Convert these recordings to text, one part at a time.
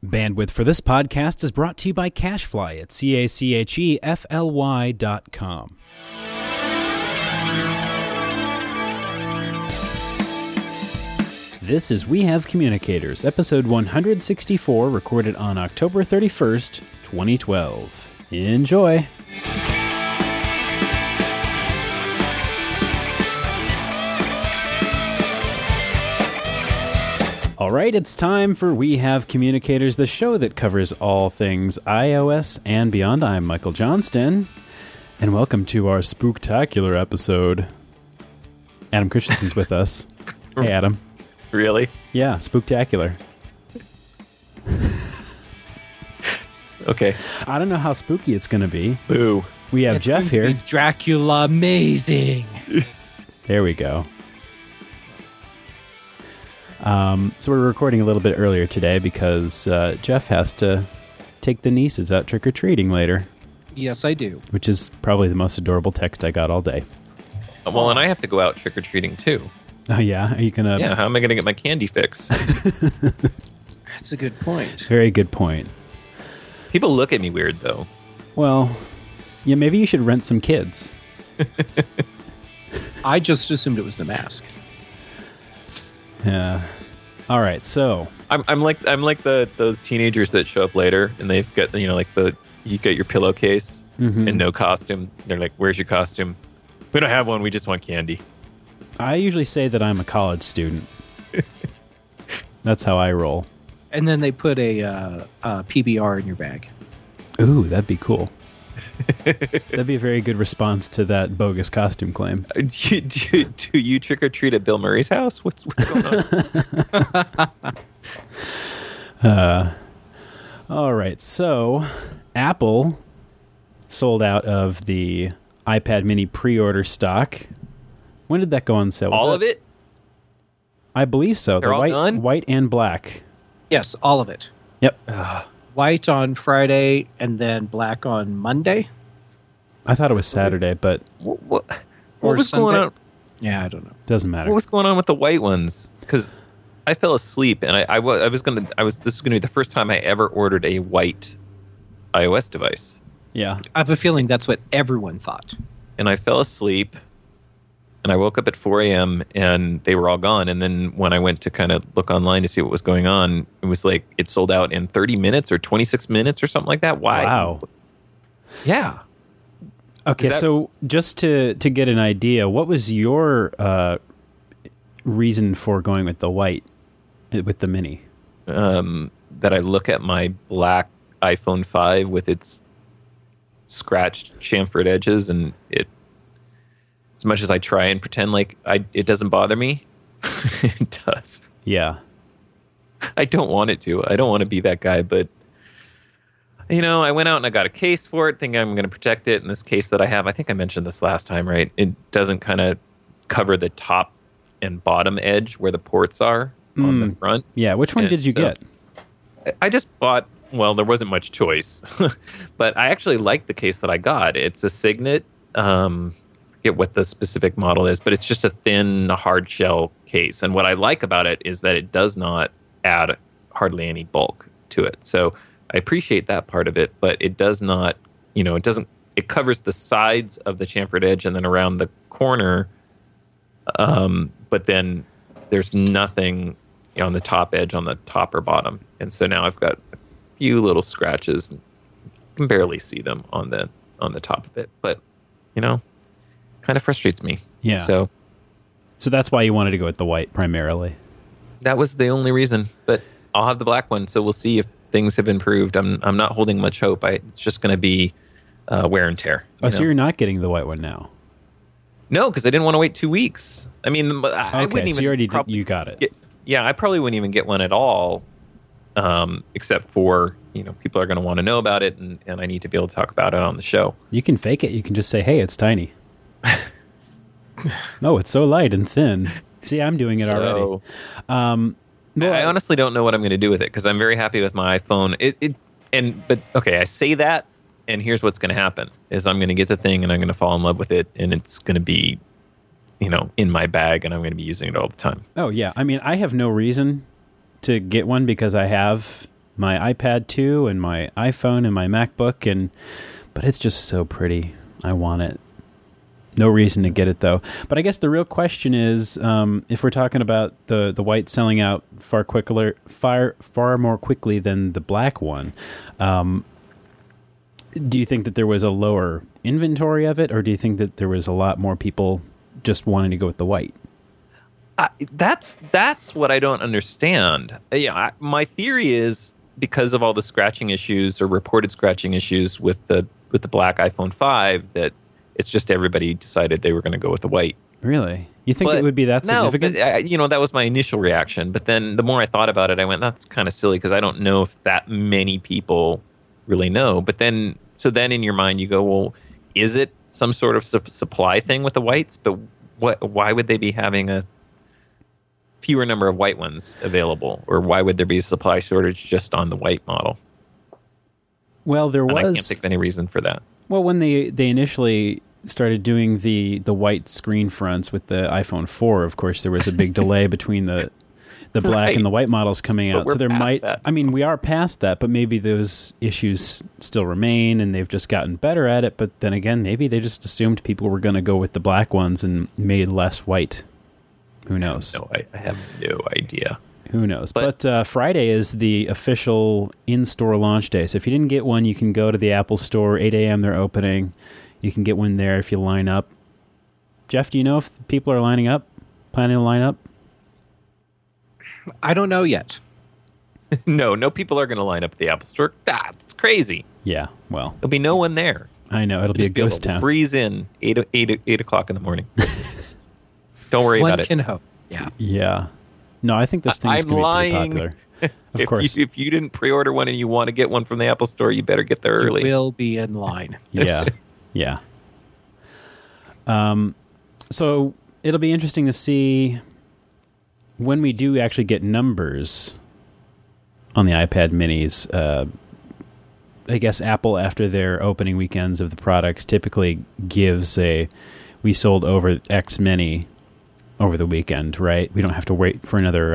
Bandwidth for this podcast is brought to you by CacheFly at CACHEFLY.com. This is We Have Communicators, episode 164, recorded on October 31st, 2012. Enjoy! All right, it's time for We Have Communicators, the show that covers all things iOS and beyond. I'm Michael Johnston, and welcome to our spooktacular episode. Adam Christensen's with us. Hey, Adam. Really? Yeah, spooktacular. Okay. I don't know how spooky it's going to be. Boo. We have Jeff here. Dracula amazing. There we go. So we're recording a little bit earlier today because Jeff has to take the nieces out trick-or-treating later. Yes, I do. Which is probably the most adorable text I got all day. Well, and I have to go out trick-or-treating too. Oh, yeah? Are you going to... Yeah, how am I going to get my candy fix? That's a good point. Very good point. People look at me weird, though. Well, yeah, maybe you should rent some kids. I just assumed it was the mask. Yeah. All right, so... I'm like those teenagers that show up later, and they've got, you get your pillowcase and no costume. They're like, where's your costume? We don't have one, we just want candy. I usually say that I'm a college student. That's how I roll. And then they put a PBR in your bag. Ooh, that'd be cool. That'd be a very good response to that bogus costume claim. Do you trick-or-treat at Bill Murray's house? What's going on? All right, so Apple sold out of the iPad mini pre-order stock. When did that go on sale? All of it? I believe so. They're all done? White and black. Yes, all of it. Yep. White on Friday and then black on Monday. I thought it was Saturday, but... What was going on? Yeah, I don't know. Doesn't matter. What was going on with the white ones? Because I fell asleep, and this was going to be the first time I ever ordered a white iOS device. Yeah. I have a feeling that's what everyone thought. And I fell asleep, and I woke up at 4 a.m., and they were all gone. And then when I went to kind of look online to see what was going on, it was like it sold out in 30 minutes or 26 minutes or something like that. Why? Wow. Yeah. Okay, so just to get an idea, what was your reason for going with the white, with the mini? That I look at my black iPhone 5 with its scratched chamfered edges, and it, as much as I try and pretend like it doesn't bother me, it does. Yeah. I don't want it to. I don't want to be that guy, but I went out and I got a case for it, thinking I'm going to protect it. And this case that I have, I think I mentioned this last time, right? It doesn't kind of cover the top and bottom edge where the ports are on the front. Yeah, which one did you get? I just bought, well, there wasn't much choice, but I actually like the case that I got. It's a Signet. I forget what the specific model is, but it's just a thin, hard shell case. And what I like about it is that it does not add hardly any bulk to it. So I appreciate that part of it, but it does not, it covers the sides of the chamfered edge and then around the corner. But then there's nothing on the top edge on the top or bottom. And so now I've got a few little scratches. You can barely see them on the top of it, but kind of frustrates me. Yeah. So that's why you wanted to go with the white primarily. That was the only reason, but I'll have the black one. So we'll see if things have improved. I'm not holding much hope. It's just going to be wear and tear. So you're not getting the white one now? No, because I didn't want to wait 2 weeks. I mean, I wouldn't even. So you already you got it. I probably wouldn't even get one at all, except for people are going to want to know about it, and I need to be able to talk about it on the show. You can fake it. You can just say, "Hey, it's tiny." No, it's so light and thin. See, I'm doing it already. I honestly don't know what I'm going to do with it because I'm very happy with my iPhone. But I say that, and here's what's going to happen: is I'm going to get the thing and I'm going to fall in love with it, and it's going to be, in my bag, and I'm going to be using it all the time. Oh yeah, I mean, I have no reason to get one because I have my iPad 2 and my iPhone and my MacBook, but it's just so pretty. I want it. No reason to get it though. But I guess the real question is, if we're talking about the white selling out far more quickly than the black one, do you think that there was a lower inventory of it, or do you think that there was a lot more people just wanting to go with the white? That's what I don't understand. My theory is because of all the scratching issues or reported scratching issues with the black iPhone 5 that it's just everybody decided they were going to go with the white. Really? You think it would be that significant? No, that was my initial reaction. But then the more I thought about it, I went, that's kind of silly because I don't know if that many people really know. But then, in your mind, you go, well, is it some sort of supply thing with the whites? But why would they be having a fewer number of white ones available? Or why would there be a supply shortage just on the white model? Well, I can't think of any reason for that. Well, when they initially started doing the white screen fronts with the iPhone 4, of course, there was a big delay between the black and the white models coming out. So there might, we are past that, but maybe those issues still remain and they've just gotten better at it. But then again, maybe they just assumed people were going to go with the black ones and made less white. Who knows? I have no idea. Who knows? But Friday is the official in-store launch day. So if you didn't get one, you can go to the Apple Store. 8 a.m. they're opening. You can get one there if you line up. Jeff, do you know if people are lining up? Planning to line up? I don't know yet. No people are going to line up at the Apple Store. It's crazy. Yeah, well. There'll be no one there. I know. It'll be a ghost town. Breeze in 8 o'clock in the morning. Don't worry about it. One can hope. Yeah. Yeah. No, I think this thing's going to be pretty popular. Of course. If you didn't pre-order one and you want to get one from the Apple Store, you better get there early. You will be in line. Yeah. Yeah. So it'll be interesting to see when we do actually get numbers on the iPad minis. I guess Apple, after their opening weekends of the products, typically gives we sold over X many over the weekend, right? We don't have to wait for another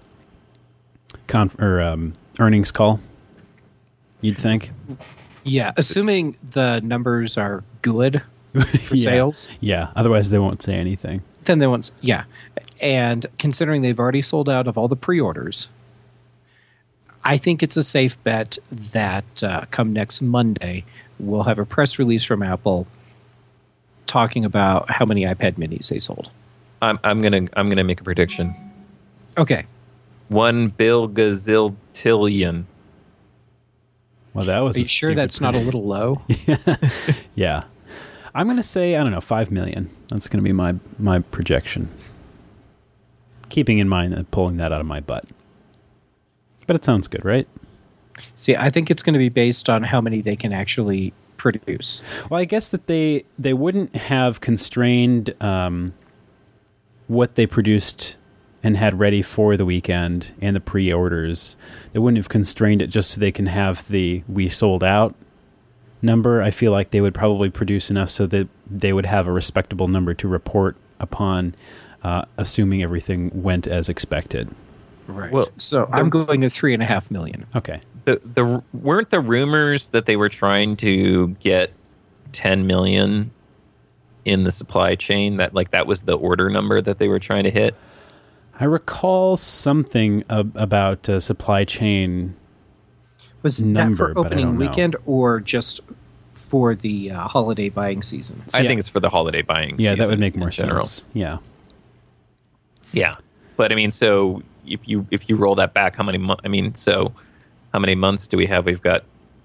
earnings call, you'd think. Yeah, assuming the numbers are good for sales. Yeah, otherwise they won't say anything. Then they won't. Yeah, and considering they've already sold out of all the pre-orders, I think it's a safe bet that come next Monday, we'll have a press release from Apple talking about how many iPad minis they sold. I'm gonna make a prediction. Okay. 1 bilgazillion. Well, that was. Are you sure that's not a little low? Yeah. I'm going to say, 5 million. That's going to be my projection. Keeping in mind that pulling that out of my butt. But it sounds good, right? See, I think it's going to be based on how many they can actually produce. Well, I guess that they wouldn't have constrained what they produced and had ready for the weekend and the pre-orders. They wouldn't have constrained it just so they can have the we sold out number. I feel like they would probably produce enough so that they would have a respectable number to report upon, assuming everything went as expected. Right. Well, so I'm going to 3.5 million. Okay. Weren't the rumors that they were trying to get 10 million in the supply chain? That was the order number that they were trying to hit? I recall something about supply chain. Was number, that for opening weekend or just for the holiday buying season? I think it's for the holiday buying season. Yeah, that would make more sense. Yeah. Yeah. But so if you roll that back, how many months do we have? We've got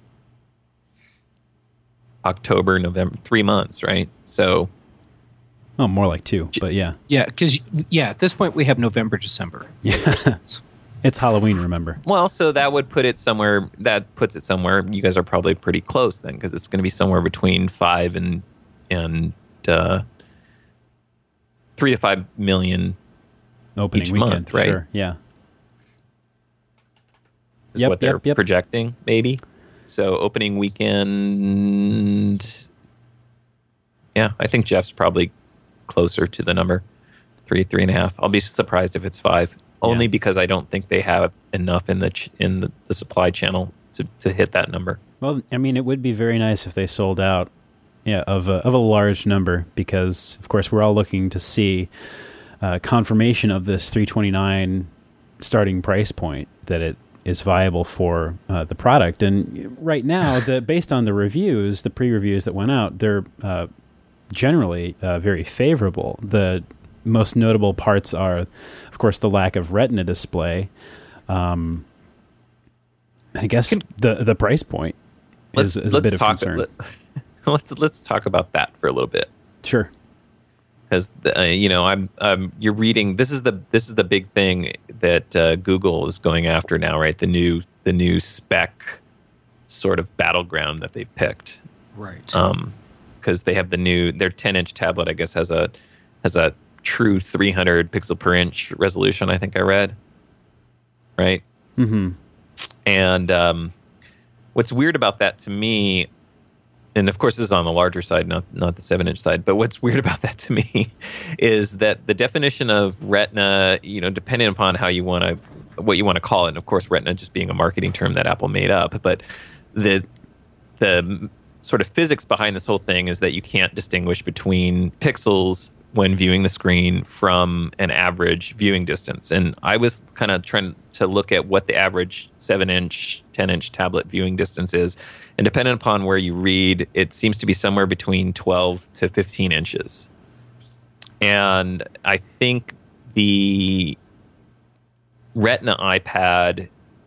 October, November, 3 months, right? So more like 2, but yeah. Yeah, because at this point we have November, December. Yeah. It's Halloween, remember? Well, so that would put it somewhere. That puts it somewhere. You guys are probably pretty close then, because it's going to be somewhere between 5 and 3 to 5 million opening each weekend, month, right? Sure, yeah. Is what they're projecting, maybe. So opening weekend, yeah, I think Jeff's probably closer to the number 3.5. I'll be surprised if it's 5. only because I don't think they have enough in the supply channel to hit that number. Well, I mean, it would be very nice if they sold out, of a large number, because of course we're all looking to see confirmation of this $329 starting price point, that it is viable for the product. And right now, based on the reviews, the pre-reviews that went out, they're generally very favorable. The most notable parts are, of course, the lack of Retina display. I guess the price point is a bit of concern. Let's talk about that for a little bit. Sure. Because you're reading. This is the big thing that Google is going after now, right? The new spec sort of battleground that they've picked, right? Because they have their 10-inch tablet. I guess has a true 300 pixel per inch resolution. I think I read, right? Mm-hmm. And what's weird about that to me. And of course, this is on the larger side, not the 7-inch side. But what's weird about that to me is that the definition of Retina, depending upon what you want to call it, and of course, Retina just being a marketing term that Apple made up, but the sort of physics behind this whole thing is that you can't distinguish between pixels when viewing the screen from an average viewing distance. And I was kind of trying to look at what the average 7-inch, 10-inch tablet viewing distance is. And depending upon where you read, it seems to be somewhere between 12 to 15 inches. And I think the Retina iPad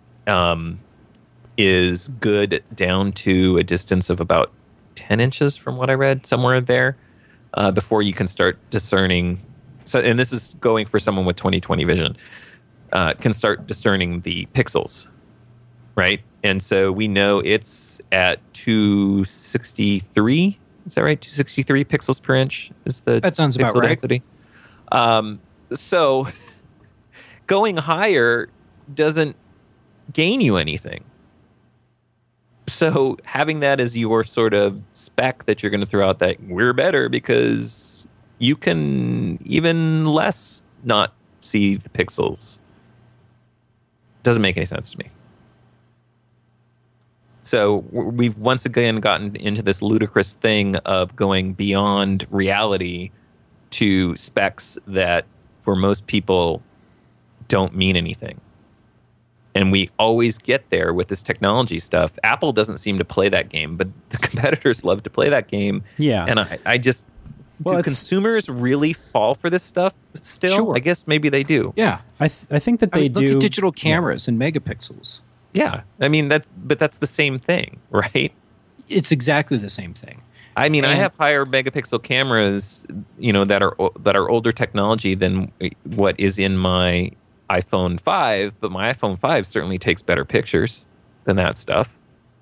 is good down to a distance of about 10 inches from what I read, somewhere there. Before you can start discerning. So, and this is going for someone with 20/20 vision, can start discerning the pixels, right? And so we know it's at 263. Is that right? 263 pixels per inch is the that sounds pixel about right. density. So going higher doesn't gain you anything. So having that as your sort of spec that you're going to throw out, that we're better because you can even less not see the pixels, doesn't make any sense to me. So we've once again gotten into this ludicrous thing of going beyond reality to specs that for most people don't mean anything. And we always get there with this technology stuff. Apple doesn't seem to play that game, but the competitors love to play that game. Yeah. And I just, do consumers really fall for this stuff still? Sure. I guess maybe they do. Yeah. I think that they do. Look at digital cameras and megapixels. Yeah. I mean, that's the same thing, right? It's exactly the same thing. I mean, I have higher megapixel cameras, that are older technology than what is in my iPhone 5, but my iPhone 5 certainly takes better pictures than that stuff.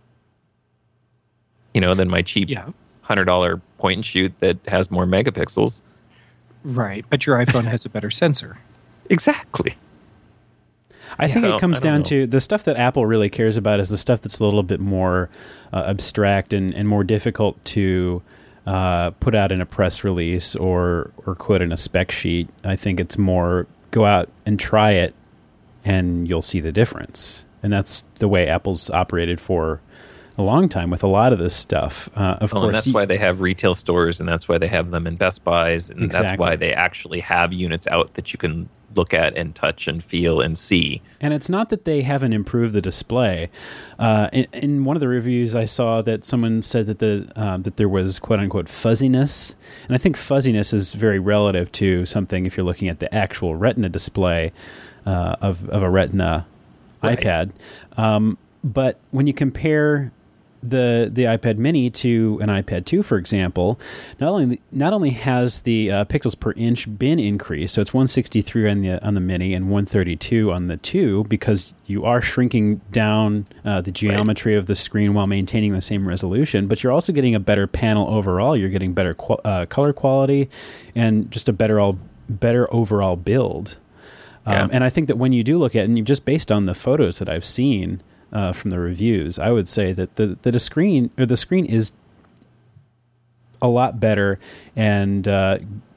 Than my cheap $100 point and shoot that has more megapixels. Right, but your iPhone has a better sensor. Exactly. I think it comes down to the stuff that Apple really cares about is the stuff that's a little bit more abstract and more difficult to put out in a press release or quote in a spec sheet. I think it's more go out and try it and you'll see the difference. And that's the way Apple's operated for a long time with a lot of this stuff. Of course, and that's why they have retail stores, and that's why they have them in Best Buys, and that's why they actually have units out that you can look at and touch and feel and see. And it's not that they haven't improved the display. In one of the reviews, I saw that someone said that that there was quote unquote fuzziness, and I think fuzziness is very relative to something if you're looking at the actual Retina display of a Retina iPad. But when you compare the iPad Mini to an iPad 2, for example, not only has the pixels per inch been increased, so it's 163 on the Mini and 132 on the 2, because you are shrinking down the geometry of the screen while maintaining the same resolution, but you're also getting a better panel overall. You're getting better color quality and just a better overall build. And I think that when you do look at it, and just based on the photos that I've seen from the reviews, I would say that the screen is a lot better and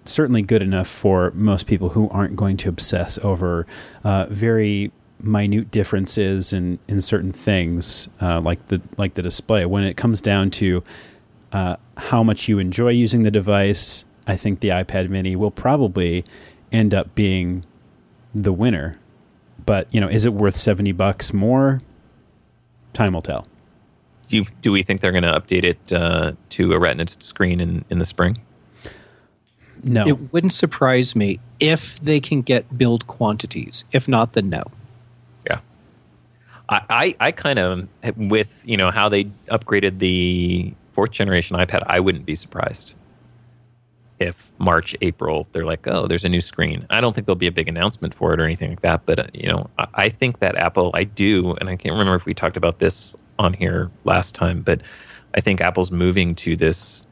certainly good enough for most people who aren't going to obsess over very minute differences in certain things, like the display. When it comes down to how much you enjoy using the device, I think the iPad Mini will probably end up being the winner. But, is it worth $70 more? Time will tell. Do we think they're going to update it to a Retina screen in the spring? No. It wouldn't surprise me if they can get build quantities. If not, then no. Yeah. I kind of, with, how they upgraded the 4th generation iPad, I wouldn't be surprised if March, April, they're like, oh, there's a new screen. I don't think there'll be a big announcement for it or anything like that. But, I think that Apple, I do, and I can't remember if we talked about this on here last time, but I think Apple's moving to this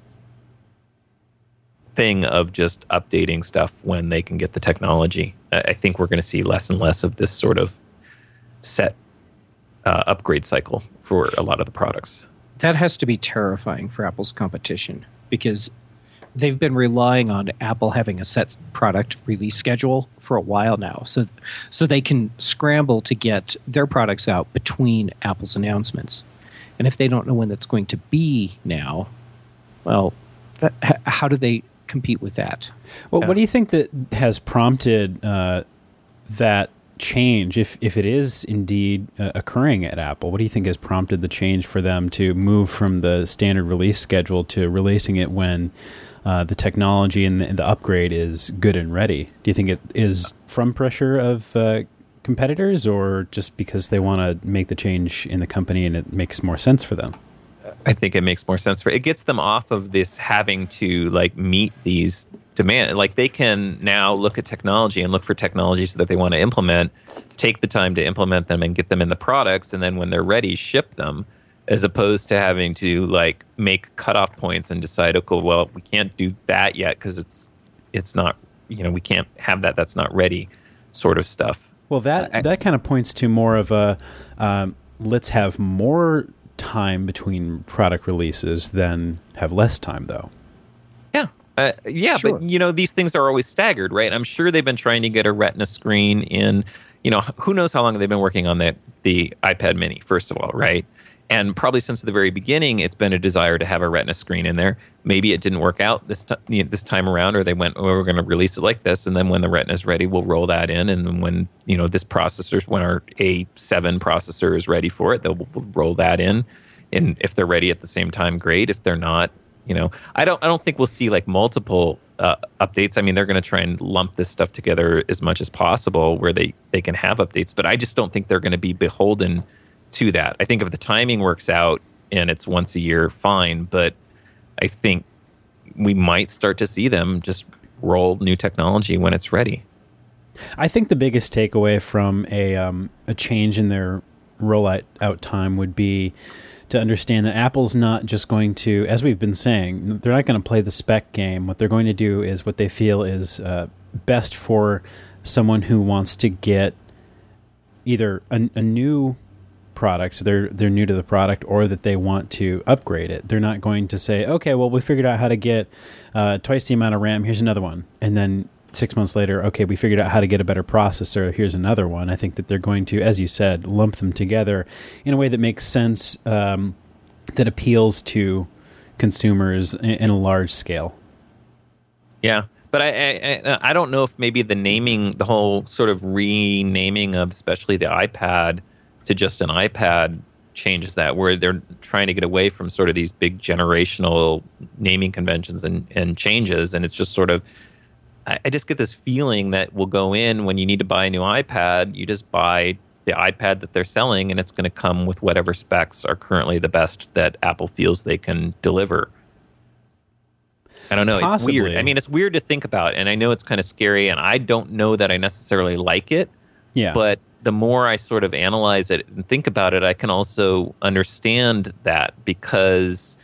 thing of just updating stuff when they can get the technology. I think we're going to see less and less of this sort of set upgrade cycle for a lot of the products. That has to be terrifying for Apple's competition, because they've been relying on Apple having a set product release schedule for a while now, so they can scramble to get their products out between Apple's announcements. And if they don't know when that's going to be now, well, how do they compete with that? Well, what do you think that has prompted that change, if it is indeed occurring at Apple? What do you think has prompted the change for them to move from the standard release schedule to releasing it when the technology and the upgrade is good and ready? Do you think it is from pressure of competitors, or just because they want to make the change in the company and it makes more sense for them? I think it makes more sense it gets them off of this having to meet these demands. They can now look at technology and look for technologies that they want to implement, take the time to implement them and get them in the products, and then when they're ready, ship them, as opposed to having to make cutoff points and decide, okay, well, we can't do that yet because it's not, we can't have that. That's not ready, sort of stuff. Well, that kind of points to more of a let's have more time between product releases than have less time, though. Yeah, sure. But these things are always staggered, right? I'm sure they've been trying to get a Retina screen in. Who knows how long they've been working on the iPad Mini, first of all, right? And probably since the very beginning, it's been a desire to have a Retina screen in there. Maybe it didn't work out this time around, or they went, "Oh, we're going to release it like this," and then when the Retina is ready, we'll roll that in. And when when our A7 processor is ready for it, we'll roll that in. And if they're ready at the same time, great. If they're not, I don't think we'll see multiple updates. I mean, they're going to try and lump this stuff together as much as possible where they can have updates. But I just don't think they're going to be beholden to that. I think if the timing works out and it's once a year, fine. But I think we might start to see them just roll new technology when it's ready. I think the biggest takeaway from a change in their rollout time would be to understand that Apple's not just going to, as we've been saying, they're not going to play the spec game. What they're going to do is what they feel is best for someone who wants to get either a new product, so they're new to the product, or that they want to upgrade it. They're not going to say, okay, well, we figured out how to get twice the amount of RAM, here's another one. And then 6 months later, okay, we figured out how to get a better processor, here's another one. I think that they're going to, as you said, lump them together in a way that makes sense, that appeals to consumers in a large scale. Yeah, but I don't know if maybe the whole sort of renaming of especially the iPad to just an iPad changes that, where they're trying to get away from sort of these big generational naming conventions and changes. And it's just sort of, I just get this feeling that we'll go in when you need to buy a new iPad, you just buy the iPad that they're selling, and it's going to come with whatever specs are currently the best that Apple feels they can deliver. I don't know. Possibly. It's weird. I mean, it's weird to think about, and I know it's kind of scary, and I don't know that I necessarily like it. Yeah. But the more I sort of analyze it and think about it, I can also understand that, because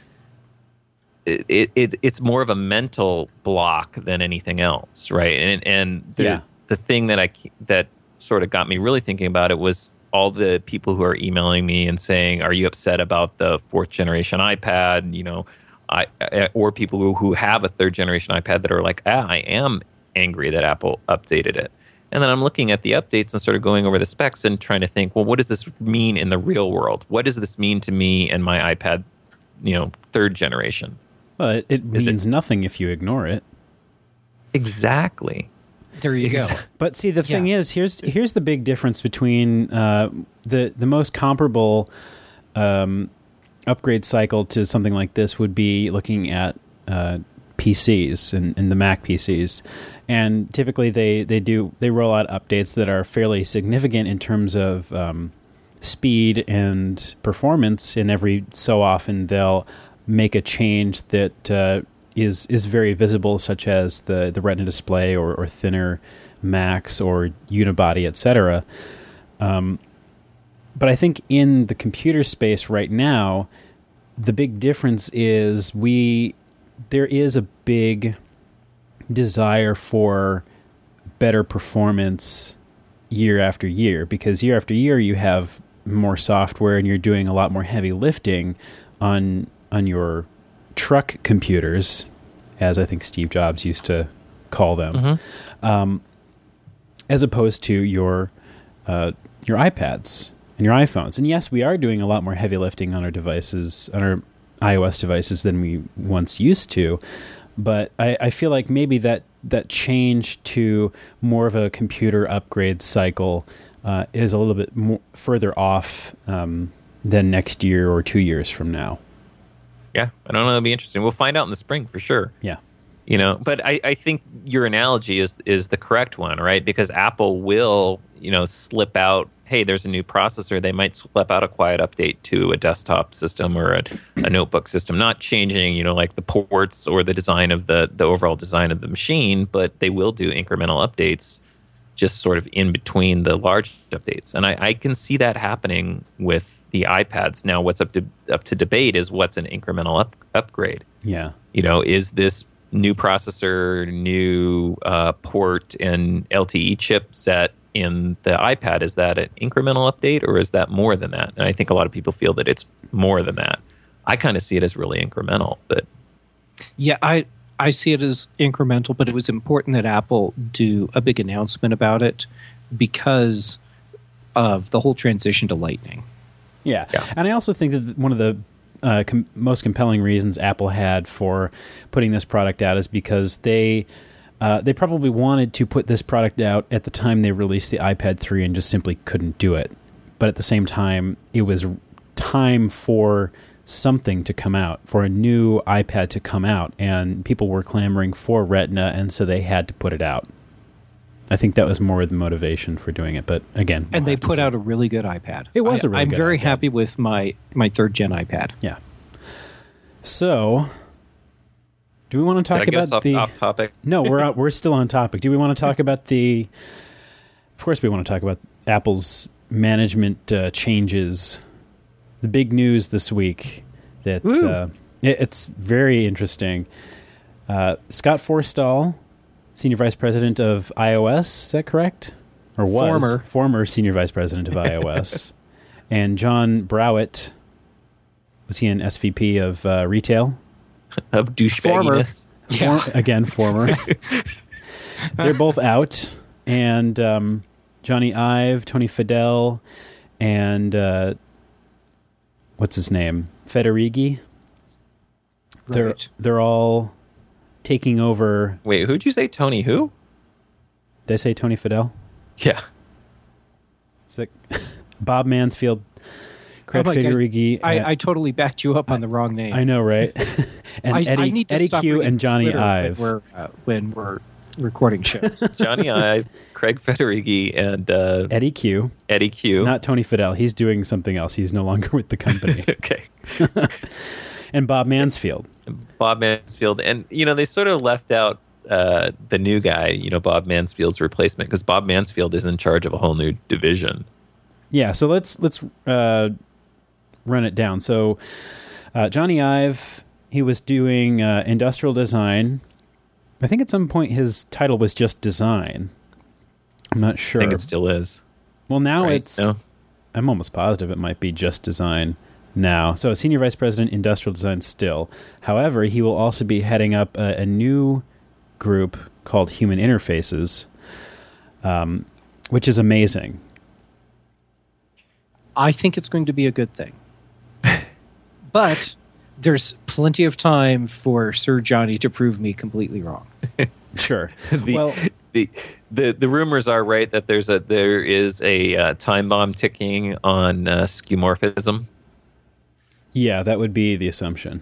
it's more of a mental block than anything else, right? And the thing that sort of got me really thinking about it was all the people who are emailing me and saying, "Are you upset about the 4th generation iPad? or people who have a third generation iPad that are like, I am angry that Apple updated it. And then I'm looking at the updates and sort of going over the specs and trying to think, well, what does this mean in the real world? What does this mean to me and my iPad, third generation? Well, it means nothing if you ignore it. Exactly. There you go. But see, the thing is, here's the big difference between the most comparable upgrade cycle to something like this would be looking at PCs and the Mac PCs, and typically they roll out updates that are fairly significant in terms of speed and performance, and every so often they'll make a change that is very visible, such as the Retina display or thinner Macs or unibody, etc. But I think in the computer space right now, the big difference is there is a big desire for better performance year after year, because year after year you have more software and you're doing a lot more heavy lifting on your truck computers, as I think Steve Jobs used to call them, as opposed to your iPads and your iPhones. And yes, we are doing a lot more heavy lifting on our devices, on our iOS devices, than we once used to. But I feel like maybe that change to more of a computer upgrade cycle is a little bit more further off than next year or 2 years from now. Yeah, I don't know. It'll be interesting. We'll find out in the spring for sure. Yeah. But I think your analogy is the correct one, right? Because Apple will, slip out, hey, there's a new processor. They might slip out a quiet update to a desktop system or a notebook system, not changing, like the ports or the design of the overall design of the machine, but they will do incremental updates just sort of in between the large updates. And I can see that happening with the iPads. Now, what's up to debate is what's an incremental upgrade. Yeah. Is this new processor, new port and LTE chipset in the iPad, is that an incremental update or is that more than that? And I think a lot of people feel that it's more than that. I kind of see it as really incremental. But yeah, I see it as incremental, but it was important that Apple do a big announcement about it because of the whole transition to Lightning. Yeah. And I also think that one of the most compelling reasons Apple had for putting this product out is because they probably wanted to put this product out at the time they released the iPad 3 and just simply couldn't do it. But at the same time, it was time for something to come out, for a new iPad to come out, and people were clamoring for Retina, and so they had to put it out. I think that was more the motivation for doing it, but again... And they put out a really good iPad. It was a really good iPad. I'm very happy with my third-gen iPad. Yeah. So... do we want to talk about off topic? No, we're still on topic. Do we want to talk about the? Of course, we want to talk about Apple's management changes. The big news this week that it's very interesting. Scott Forstall, Senior Vice President of iOS, is that correct? Or was former Senior Vice President of iOS, and John Browett, was he an SVP of retail? Of douchebagginess. Former. They're both out. And Johnny Ive, Tony Fadell, and what's his name? Federighi. Right. They're all taking over. Wait, who'd you say? Tony who? Did I say Tony Fadell? Yeah. It's like Bob Mansfield, Craig Federighi. I totally backed you up on the wrong name. I know, right? And Eddie Q and Johnny Twitter Ive. When we're recording shows. Johnny Ive, Craig Federighi, and Eddie Q. Eddie Q. Not Tony Fadell. He's doing something else. He's no longer with the company. Okay. And Bob Mansfield. And, they sort of left out the new guy, Bob Mansfield's replacement, because Bob Mansfield is in charge of a whole new division. Yeah, so let's run it down. So Johnny Ive, he was doing industrial design. I think at some point his title was just design. I'm not sure. I think it still is. Well, now right? it's... No? I'm almost positive it might be just design now. So Senior Vice President, Industrial Design still. However, he will also be heading up a new group called Human Interfaces, which is amazing. I think it's going to be a good thing. But there's plenty of time for Sir Johnny to prove me completely wrong. Sure. The rumors are right that there is a time bomb ticking on skeuomorphism. Yeah, that would be the assumption.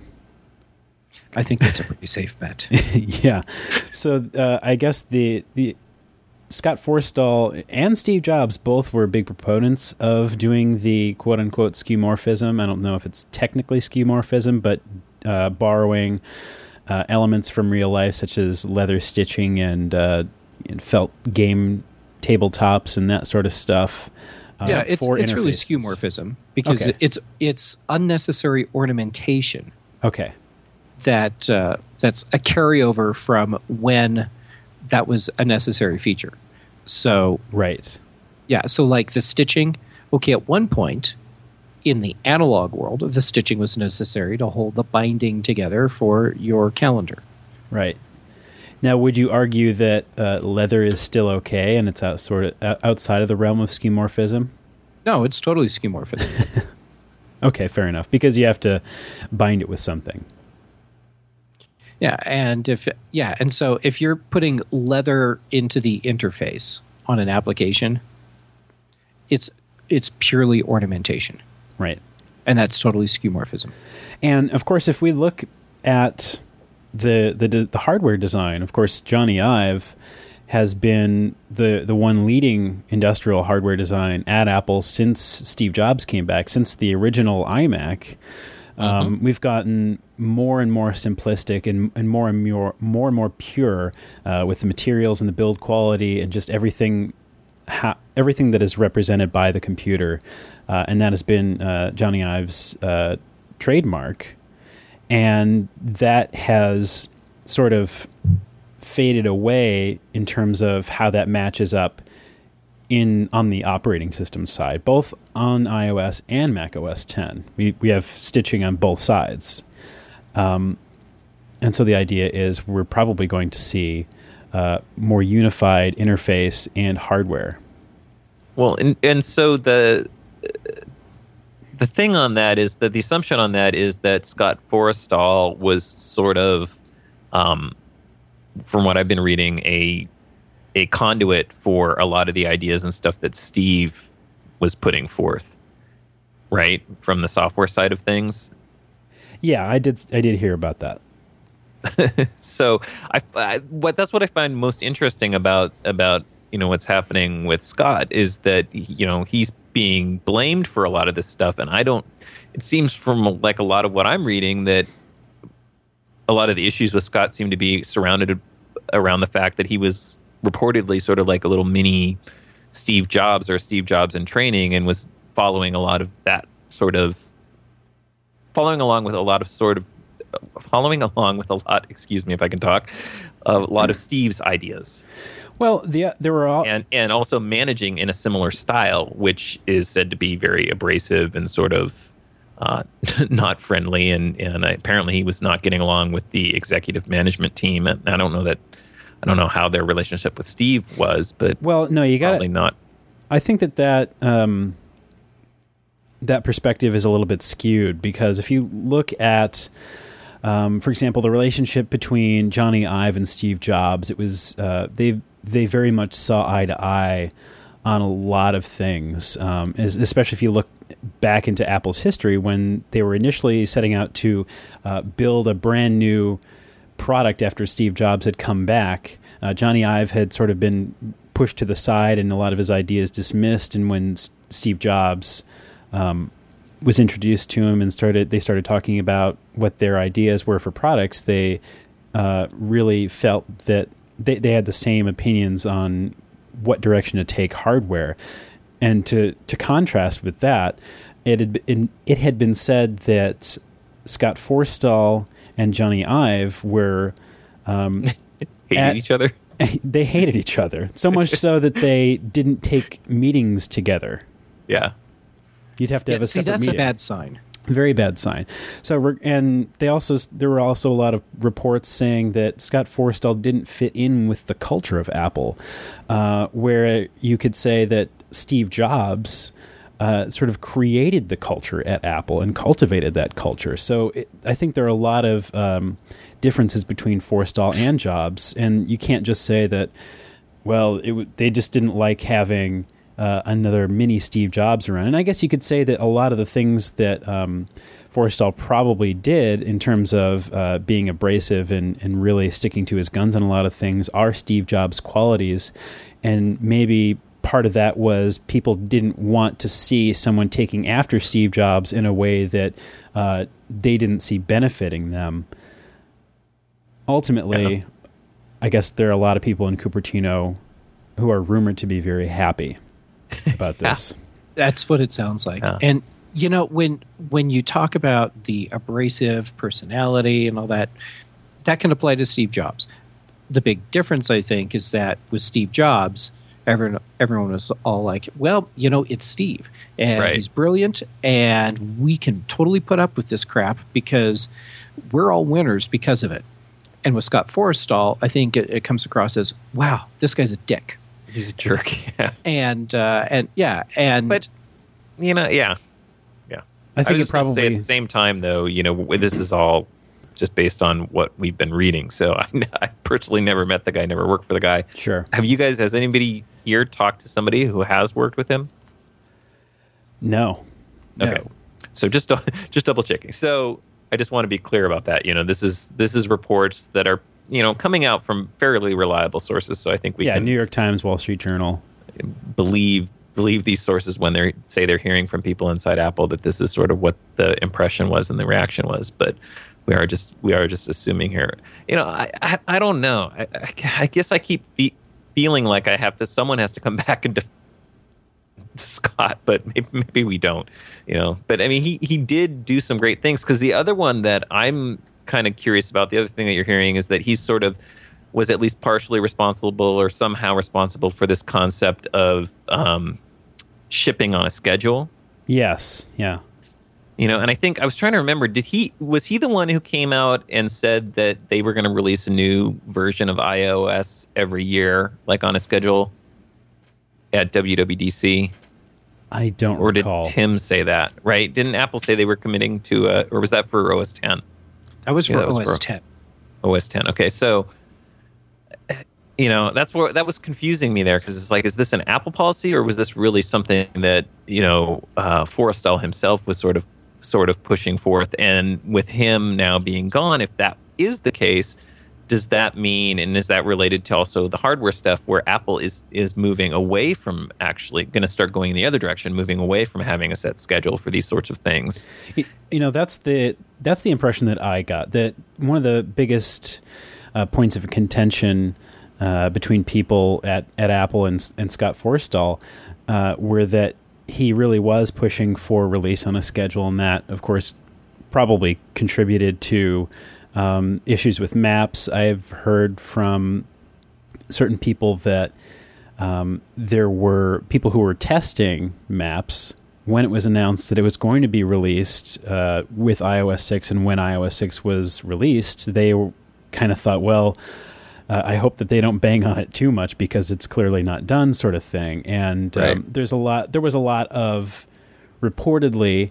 I think that's a pretty safe bet. Yeah. So I guess the Scott Forstall and Steve Jobs both were big proponents of doing the quote-unquote skeuomorphism. I don't know if it's technically skeuomorphism, but borrowing elements from real life, such as leather stitching and felt game tabletops and that sort of stuff. It's really skeuomorphism because it's unnecessary ornamentation. Okay. That's a carryover from when that was a necessary feature. So right. Yeah, so like the stitching, okay, at one point in the analog world, the stitching was necessary to hold the binding together for your calendar. Right. Now, would you argue that leather is still okay and it's outside of the realm of skeuomorphism? No, it's totally skeuomorphism. Okay, fair enough, because you have to bind it with something. Yeah, and so if you're putting leather into the interface on an application, it's purely ornamentation. Right. And that's totally skeuomorphism. And of course, if we look at the hardware design, of course, Johnny Ive has been the one leading industrial hardware design at Apple since Steve Jobs came back, since the original iMac. We've gotten more and more simplistic and more and more pure with the materials and the build quality and just everything that is represented by the computer, and that has been Johnny Ive's trademark, and that has sort of faded away in terms of how that matches up on the operating system side, both on iOS and Mac OS X. We have stitching on both sides. And so the idea is we're probably going to see more unified interface and hardware. Well, and so the thing on that is that the assumption on that is that Scott Forstall was sort of, from what I've been reading, a conduit for a lot of the ideas and stuff that Steve was putting forth, right, from the software side of things. Yeah, I did hear about that. So that's what I find most interesting about what's happening with Scott is that he's being blamed for a lot of this stuff, and it seems from like a lot of what I'm reading that a lot of the issues with Scott seem to be surrounded around the fact that he was reportedly sort of like a little mini Steve Jobs or Steve Jobs in training, and was following along with excuse me if I can talk, a lot of Steve's ideas. Well, there were all... And also managing in a similar style, which is said to be very abrasive and sort of not friendly, and apparently he was not getting along with the executive management team, and I don't know how their relationship with Steve was, but you got probably not. I think that perspective is a little bit skewed, because if you look at, for example, the relationship between Johnny Ive and Steve Jobs, it was they very much saw eye to eye on a lot of things, especially if you look back into Apple's history when they were initially setting out to build a brand new product after Steve Jobs had come back. Johnny Ive had sort of been pushed to the side and a lot of his ideas dismissed, and when Steve Jobs was introduced to him and they started talking about what their ideas were for products, they really felt that they had the same opinions on what direction to take hardware. And to contrast with that, it had been said that Scott Forstall and Johnny Ive were hated each other. They hated each other so much so that they didn't take meetings together. Yeah, you'd have to have a separate that's meeting. A bad sign. Very bad sign. So, and there were also a lot of reports saying that Scott Forstall didn't fit in with the culture of Apple, where you could say that Steve Jobs sort of created the culture at Apple and cultivated that culture. So I think there are a lot of differences between Forstall and Jobs, and you can't just say that, well, they just didn't like having another mini Steve Jobs around. And I guess you could say that a lot of the things that Forstall probably did in terms of being abrasive and really sticking to his guns on a lot of things are Steve Jobs' qualities. And maybe part of that was people didn't want to see someone taking after Steve Jobs in a way that they didn't see benefiting them. Ultimately, I guess there are a lot of people in Cupertino who are rumored to be very happy about this. That's what it sounds like. Yeah. And when you talk about the abrasive personality and all that, that can apply to Steve Jobs. The big difference, I think, is that with Steve Jobs, everyone was all like, well, it's Steve, and he's brilliant, and we can totally put up with this crap because we're all winners because of it. And with Scott Forstall, I think it comes across as, wow, this guy's a dick. He's a jerk. Yeah. But I think it probably at the same time, though, this is all just based on what we've been reading. So I personally never met the guy, never worked for the guy. Sure. Has anybody here talked to somebody who has worked with him? No. Okay. No. So just double checking. So I just want to be clear about that. This is reports that are coming out from fairly reliable sources. So I think we can New York Times, Wall Street Journal, believe these sources when they say they're hearing from people inside Apple that this is sort of what the impression was and the reaction was. But we are just assuming here. I don't know. I guess I keep feeling like someone has to come back and defend Scott, but maybe we don't. But I mean, he did do some great things, because the other one that I'm kind of curious about, the other thing that you're hearing, is that he's sort of was at least partially responsible or somehow responsible for this concept of shipping on a schedule. Yes. Yeah. And I think I was trying to remember, was he the one who came out and said that they were going to release a new version of iOS every year, like on a schedule at WWDC? I don't recall. Or did Tim say that, right? Didn't Apple say they were committing to or was that for OS X? That was for OS X. OS X. Okay, so that was confusing me there, because it's like, is this an Apple policy, or was this really something that Forstall himself was sort of pushing forth? And with him now being gone, if that is the case, does that mean, and is that related to also the hardware stuff, where Apple is moving away from actually going to start going in the other direction, moving away from having a set schedule for these sorts of things? That's the impression that I got. That one of the biggest points of contention between people at Apple and Scott Forstall were that he really was pushing for release on a schedule, and that, of course, probably contributed to issues with maps. I've heard from certain people that there were people who were testing maps when it was announced that it was going to be released with iOS 6, and when iOS 6 was released, they kind of thought, well, I hope that they don't bang on it too much because it's clearly not done, sort of thing. And right. There was a lot of reportedly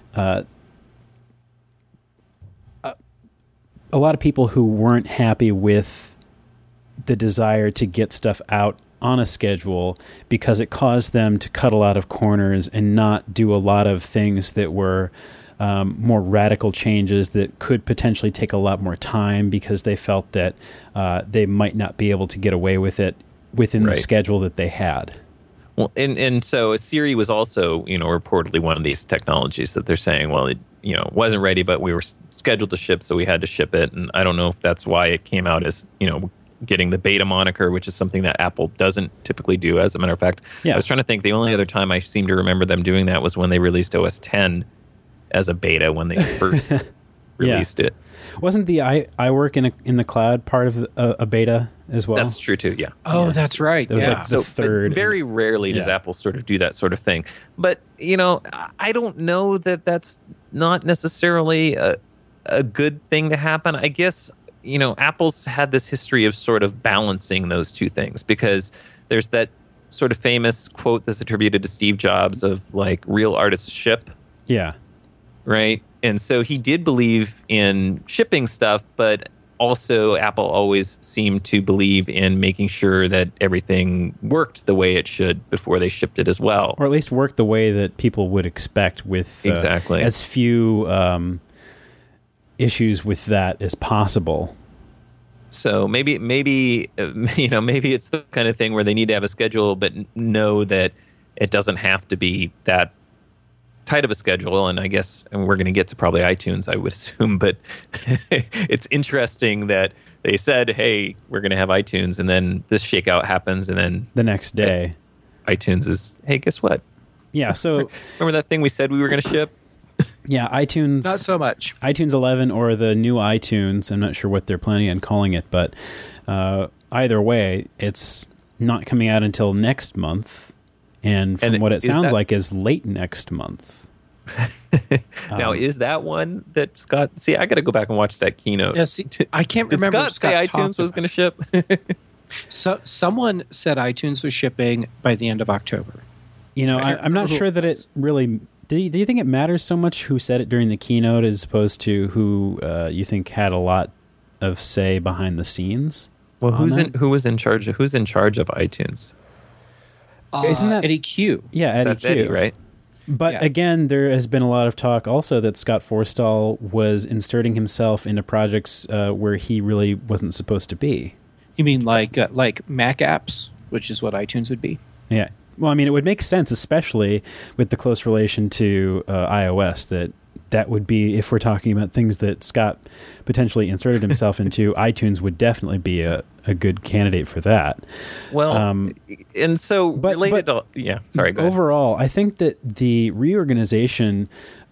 a lot of people who weren't happy with the desire to get stuff out on a schedule because it caused them to cut a lot of corners and not do a lot of things that were more radical changes that could potentially take a lot more time, because they felt that they might not be able to get away with it within the schedule that they had. Well, and so Siri was also, reportedly one of these technologies that they're saying, well, it, wasn't ready, but we were scheduled to ship, so we had to ship it. And I don't know if that's why it came out as, getting the beta moniker, which is something that Apple doesn't typically do, as a matter of fact. Yeah. I was trying to think, the only other time I seem to remember them doing that was when they released OS X as a beta, when they first released it. Wasn't the iWork in the cloud part of a beta as well? That's true too. Yeah. Oh, that's right. That was yeah. like the third. But very rarely does Apple sort of do that sort of thing. But I don't know that that's not necessarily a good thing to happen. I guess Apple's had this history of sort of balancing those two things, because there's that sort of famous quote that's attributed to Steve Jobs of like, real artists ship. Yeah. Right. And so he did believe in shipping stuff, but also Apple always seemed to believe in making sure that everything worked the way it should before they shipped it as well. Or at least worked the way that people would expect, with exactly as few issues with that as possible. So maybe it's the kind of thing where they need to have a schedule, but know that it doesn't have to be that tight of a schedule. And I guess, and we're going to get to probably iTunes, I would assume, but it's interesting that they said, hey, we're going to have iTunes, and then this shakeout happens, and then the next day iTunes is, hey, guess what? Yeah, so remember that thing we said we were going to ship? Yeah, iTunes. Not so much. iTunes 11 or the new iTunes. I'm not sure what they're planning on calling it, but either way, it's not coming out until next month. And from what it sounds like is late next month. Now, is that one that Scott... See, I got to go back and watch that keynote. Yeah, see, I can't remember. Did Scott say iTunes was going to ship? So someone said iTunes was shipping by the end of October. I'm not sure that it really... Do you think it matters so much who said it during the keynote as opposed to who you think had a lot of say behind the scenes? Well, who's in charge of iTunes? Isn't that Eddie Q? Yeah, Eddie Q. Eddie, right? But again, there has been a lot of talk also that Scott Forstall was inserting himself into projects where he really wasn't supposed to be. You mean like Mac apps, which is what iTunes would be? Yeah. Well, I mean, it would make sense, especially with the close relation to iOS, that would be, if we're talking about things that Scott potentially inserted himself into, iTunes would definitely be a good candidate for that. Well, and so related to... Yeah, sorry, go ahead. Overall, I think that the reorganization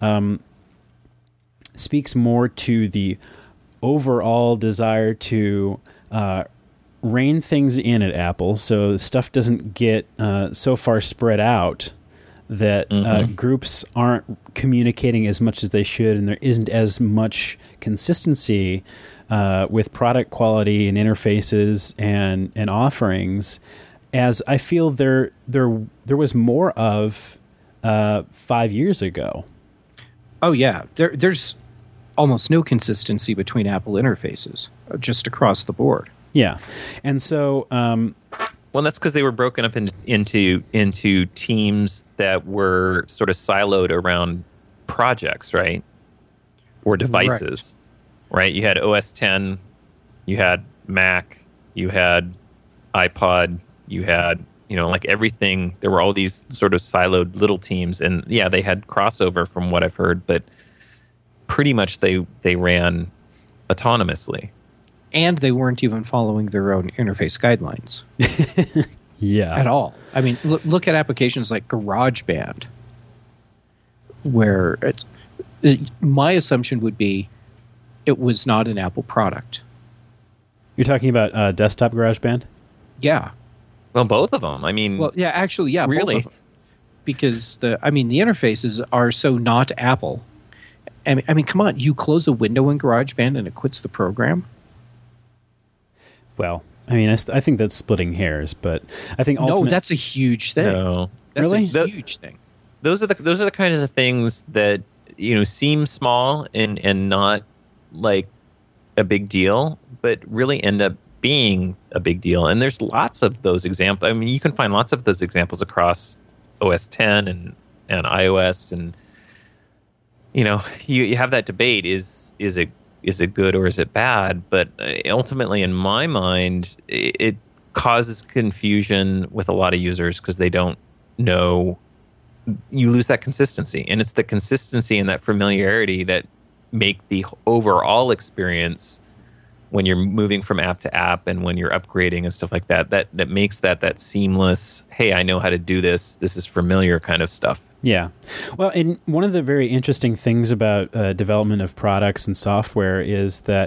speaks more to the overall desire to rein things in at Apple, so stuff doesn't get so far spread out that groups aren't communicating as much as they should, and there isn't as much consistency with product quality and interfaces and offerings as I feel there was more of 5 years ago. Oh yeah, there's almost no consistency between Apple interfaces, just across the board. Yeah, and so well, that's because they were broken up into teams that were sort of siloed around projects, right, or devices, right? You had OS X, you had Mac, you had iPod, you had like everything. There were all these sort of siloed little teams, and yeah, they had crossover from what I've heard, but pretty much they ran autonomously. And they weren't even following their own interface guidelines. Yeah. At all. I mean, look at applications like GarageBand, where my assumption would be it was not an Apple product. You're talking about desktop GarageBand? Yeah. Well, both of them. I mean... Well, yeah, actually, yeah. Really? Both of them. Because the interfaces are so not Apple. I mean, come on. You close a window in GarageBand and it quits the program? Well, I mean, I think that's splitting hairs, but I think no, that's a huge thing. No, that's really? a huge thing. Those are the kinds of things that seem small and not like a big deal, but really end up being a big deal. And there's lots of those examples. I mean, you can find lots of those examples across OS X and iOS, and you have that debate: is it good or is it bad? But ultimately, in my mind, it causes confusion with a lot of users because they don't know. You lose that consistency, and it's the consistency and that familiarity that make the overall experience when you're moving from app to app and when you're upgrading and stuff like that makes that seamless, hey, I know how to do this. This is familiar kind of stuff. Yeah. Well, and one of the very interesting things about development of products and software is that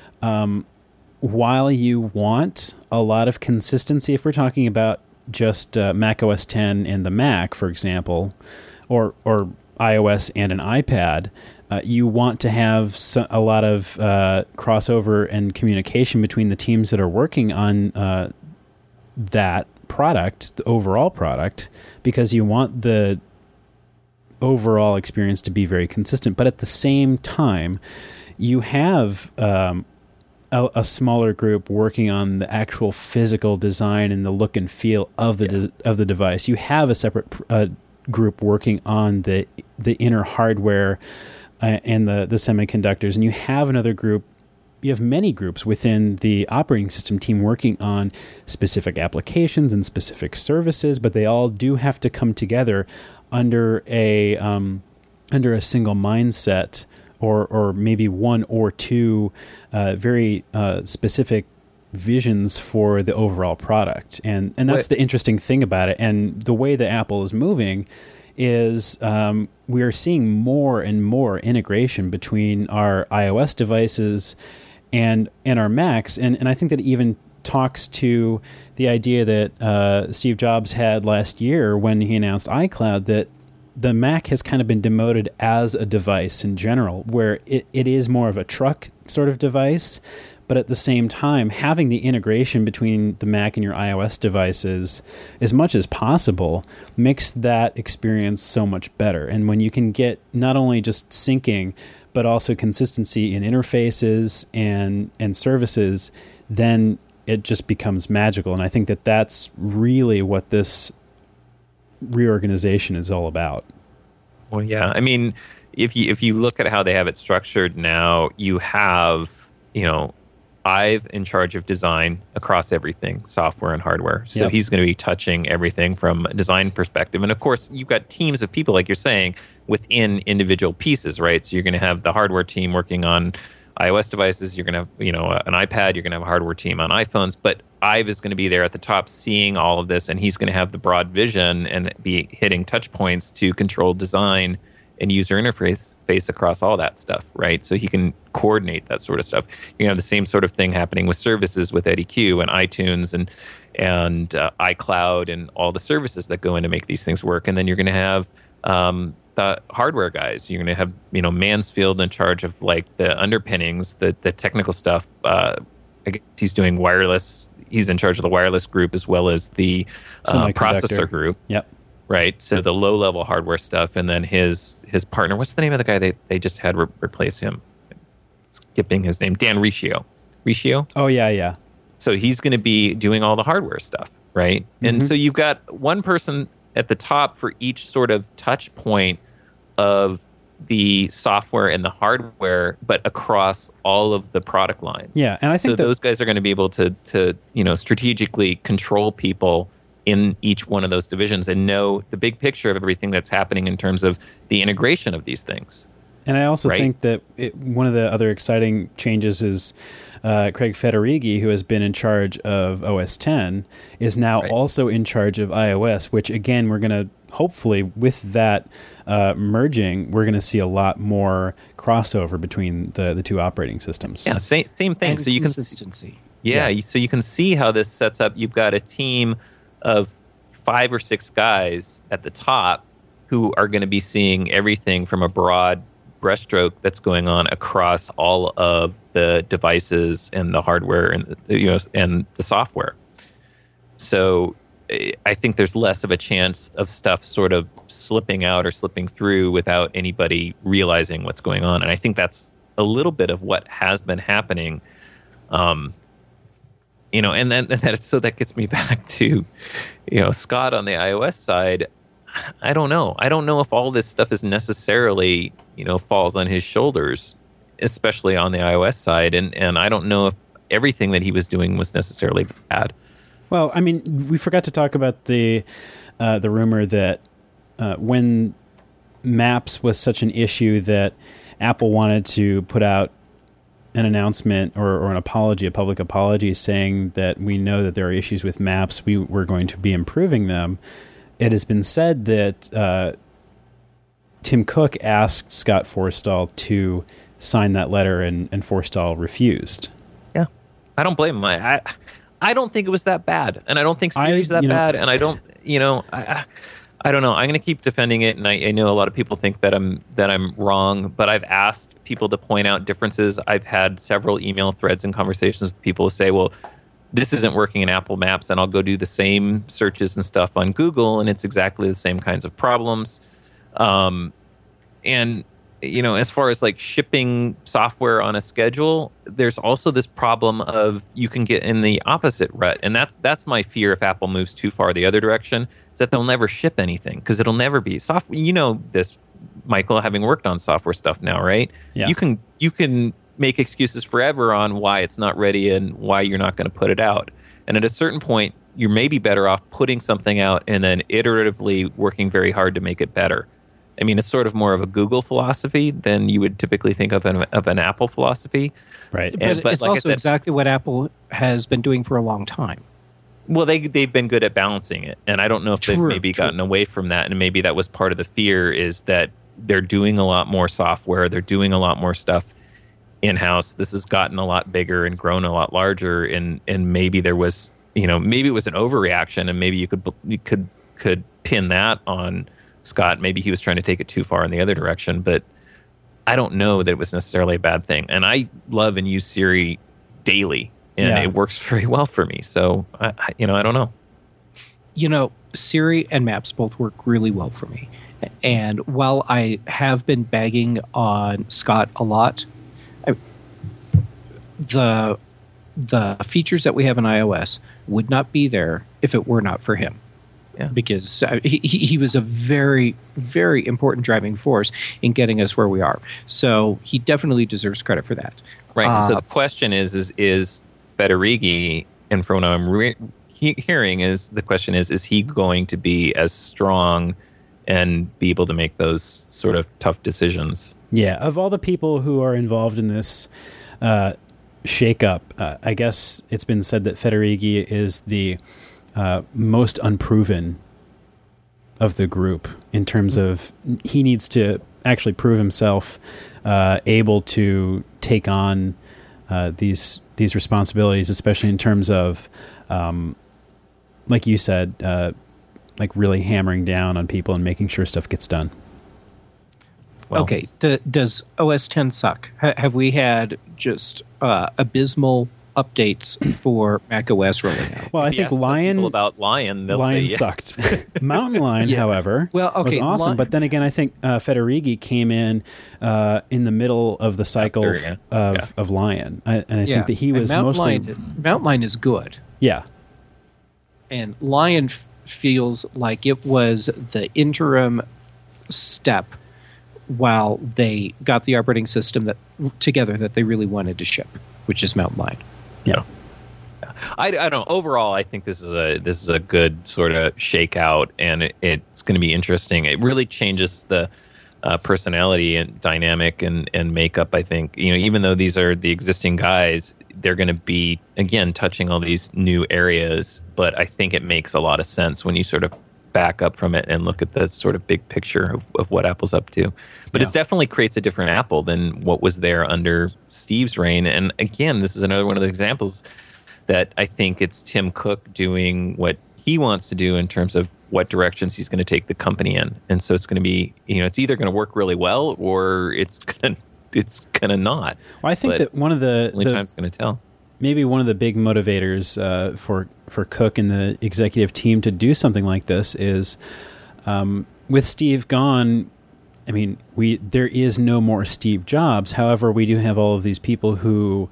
while you want a lot of consistency, if we're talking about just Mac OS X and the Mac, for example, or iOS and an iPad, you want to have a lot of crossover and communication between the teams that are working on that product, the overall product, because you want the overall experience to be very consistent. But at the same time, you have a smaller group working on the actual physical design and the look and feel of the device. You have a separate group working on the inner hardware and the semiconductors, and you have another group. You have many groups within the operating system team working on specific applications and specific services, but they all do have to come together under a single mindset, or maybe one or two very specific visions for the overall product. And that's the interesting thing about it. And the way that Apple is moving is we are seeing more and more integration between our iOS devices and our Macs. And I think that even talks to the idea that Steve Jobs had last year when he announced iCloud, that the Mac has kind of been demoted as a device in general, where it is more of a truck sort of device. But at the same time, having the integration between the Mac and your iOS devices as much as possible makes that experience so much better. And when you can get not only just syncing, but also consistency in interfaces and services, then it just becomes magical. And I think that that's really what this reorganization is all about. Well, yeah. I mean, if you look at how they have it structured now, you have, Ive in charge of design across everything, software and hardware. So he's going to be touching everything from a design perspective. And of course, you've got teams of people, like you're saying, within individual pieces, right? So you're going to have the hardware team working on iOS devices. You're going to have, an iPad. You're going to have a hardware team on iPhones. But Ive is going to be there at the top seeing all of this, and he's going to have the broad vision and be hitting touch points to control design and user interface across all that stuff, right? So he can coordinate that sort of stuff. You have the same sort of thing happening with services with Eddie Q and iTunes and iCloud and all the services that go in to make these things work. And then you're going to have the hardware guys. You're going to have Mansfield in charge of like the underpinnings, the technical stuff. I guess he's doing wireless. He's in charge of the wireless group as well as the processor group. Yep. Right, so the low-level hardware stuff, and then his partner. What's the name of the guy they just had replace him? Skipping his name, Dan Riccio. Riccio? Oh, yeah. So he's going to be doing all the hardware stuff, right? Mm-hmm. And so you've got one person at the top for each sort of touch point of the software and the hardware, but across all of the product lines. Yeah, and I think those guys are going to be able to strategically control people in each one of those divisions and know the big picture of everything that's happening in terms of the integration of these things. And I also think that one of the other exciting changes is Craig Federighi, who has been in charge of OS X, is now also in charge of iOS, which again, we're going to hopefully with that merging, we're going to see a lot more crossover between the two operating systems. Yeah, same thing. And so you consistency. So you can see how this sets up. You've got a team of 5 or 6 guys at the top who are going to be seeing everything from a broad brushstroke that's going on across all of the devices and the hardware and and the software. So I think there's less of a chance of stuff sort of slipping out or slipping through without anybody realizing what's going on. And I think that's a little bit of what has been happening. And then that gets me back to, Scott on the iOS side. I don't know. I don't know if all this stuff is necessarily, falls on his shoulders, especially on the iOS side. And I don't know if everything that he was doing was necessarily bad. Well, I mean, we forgot to talk about the rumor that when Maps was such an issue that Apple wanted to put out an announcement or an apology, a public apology, saying that we know that there are issues with Maps. We're going to be improving them. It has been said that Tim Cook asked Scott Forstall to sign that letter, and Forstall refused. Yeah, I don't blame him. I don't think it was that bad, and I don't think Siri's that bad, and I don't, I don't know. I'm going to keep defending it, and I know a lot of people think that I'm wrong, but I've asked people to point out differences. I've had several email threads and conversations with people who say, well, this isn't working in Apple Maps, and I'll go do the same searches and stuff on Google, and it's exactly the same kinds of problems. And as far as like shipping software on a schedule, there's also this problem of you can get in the opposite rut, and that's my fear if Apple moves too far the other direction, is that they'll never ship anything because it'll never be software. You know this, Michael, having worked on software stuff now, right? Yeah. You can make excuses forever on why it's not ready and why you're not going to put it out. And at a certain point, you're maybe better off putting something out and then iteratively working very hard to make it better. I mean, it's sort of more of a Google philosophy than you would typically think of an Apple philosophy. Right. But it's like also exactly what Apple has been doing for a long time. Well, they've been good at balancing it. And I don't know if they've maybe gotten away from that. And maybe that was part of the fear, is that they're doing a lot more software. They're doing a lot more stuff in-house. This has gotten a lot bigger and grown a lot larger. And maybe there was, maybe it was an overreaction, and maybe you could pin that on Scott. Maybe he was trying to take it too far in the other direction, but I don't know that it was necessarily a bad thing. And I love and use Siri daily, and it works very well for me. So I don't know. Siri and Maps both work really well for me. And while I have been bagging on Scott a lot, the features that we have in iOS would not be there if it were not for him. Yeah. Because he was a very, very important driving force in getting us where we are. So he definitely deserves credit for that. Right. So the question is Federighi, and from what I'm hearing, the question is he going to be as strong and be able to make those sort of tough decisions? Yeah. Of all the people who are involved in this shakeup, I guess it's been said that Federighi is the most unproven of the group, in terms of he needs to actually prove himself able to take on these responsibilities, especially in terms of, like you said, like really hammering down on people and making sure stuff gets done. Well, okay, does OS X suck? Have we had just abysmal updates for macOS rolling out? Well, I think Lion about Lion sucked. Mountain Lion, however, was awesome. But then again, I think Federighi came in the middle of the cycle of Lion, and I think that he was Mountain Lion is good. Yeah, and Lion feels like it was the interim step while they got the operating system together that they really wanted to ship, which is Mountain Lion. Yeah. I don't know. Overall, I think this is a good sort of shakeout, and it's going to be interesting. It really changes the personality and dynamic and makeup. I think, even though these are the existing guys, they're going to be, again, touching all these new areas. But I think it makes a lot of sense when you sort of back up from it and look at the sort of big picture of what Apple's up to. But it definitely creates a different Apple than what was there under Steve's reign. And again, this is another one of the examples that I think it's Tim Cook doing what he wants to do in terms of what directions he's going to take the company in. And so it's going to be, it's either going to work really well or it's going to not. Well, I think that one of the time's going to tell. Maybe one of the big motivators for Cook and the executive team to do something like this is, with Steve gone, I mean, there is no more Steve Jobs. However, we do have all of these people who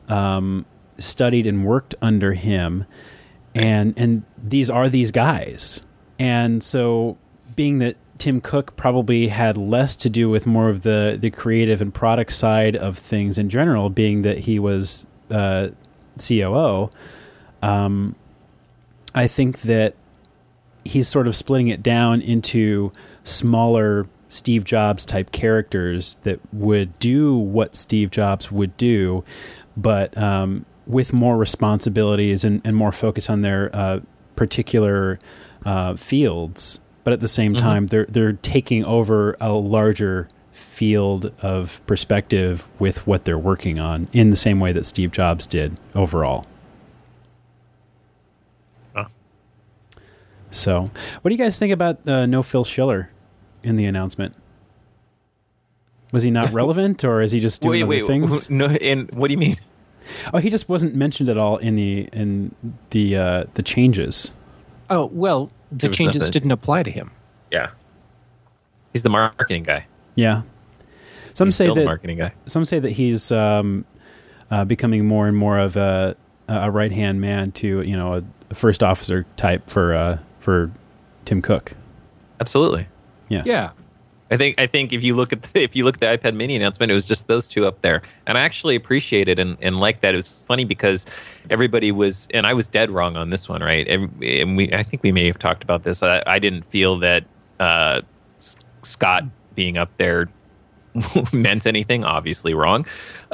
studied and worked under him, and these are these guys. And so, being that Tim Cook probably had less to do with more of the creative and product side of things in general, being that he was COO, I think that he's sort of splitting it down into smaller Steve Jobs type characters that would do what Steve Jobs would do, but with more responsibilities and more focus on their particular fields. but at the same time, they're taking over a larger field of perspective with what they're working on in the same way that Steve Jobs did overall. So, what do you guys think about no Phil Schiller in the announcement? Was he not relevant, or is he just doing other things? No, and what do you mean? Oh, he just wasn't mentioned at all in the changes. Oh, well, the changes didn't apply to him. Yeah, he's the marketing guy. Yeah, He's still the marketing guy. Some say that he's becoming more and more of a right hand man to a first officer type for Tim Cook. Absolutely. Yeah. I think if you look at the iPad Mini announcement, it was just those two up there, and I actually appreciate it and like that. It was funny because everybody was, and I was dead wrong on this one, right? And I think we may have talked about this. I didn't feel that Scott being up there meant anything. Obviously wrong.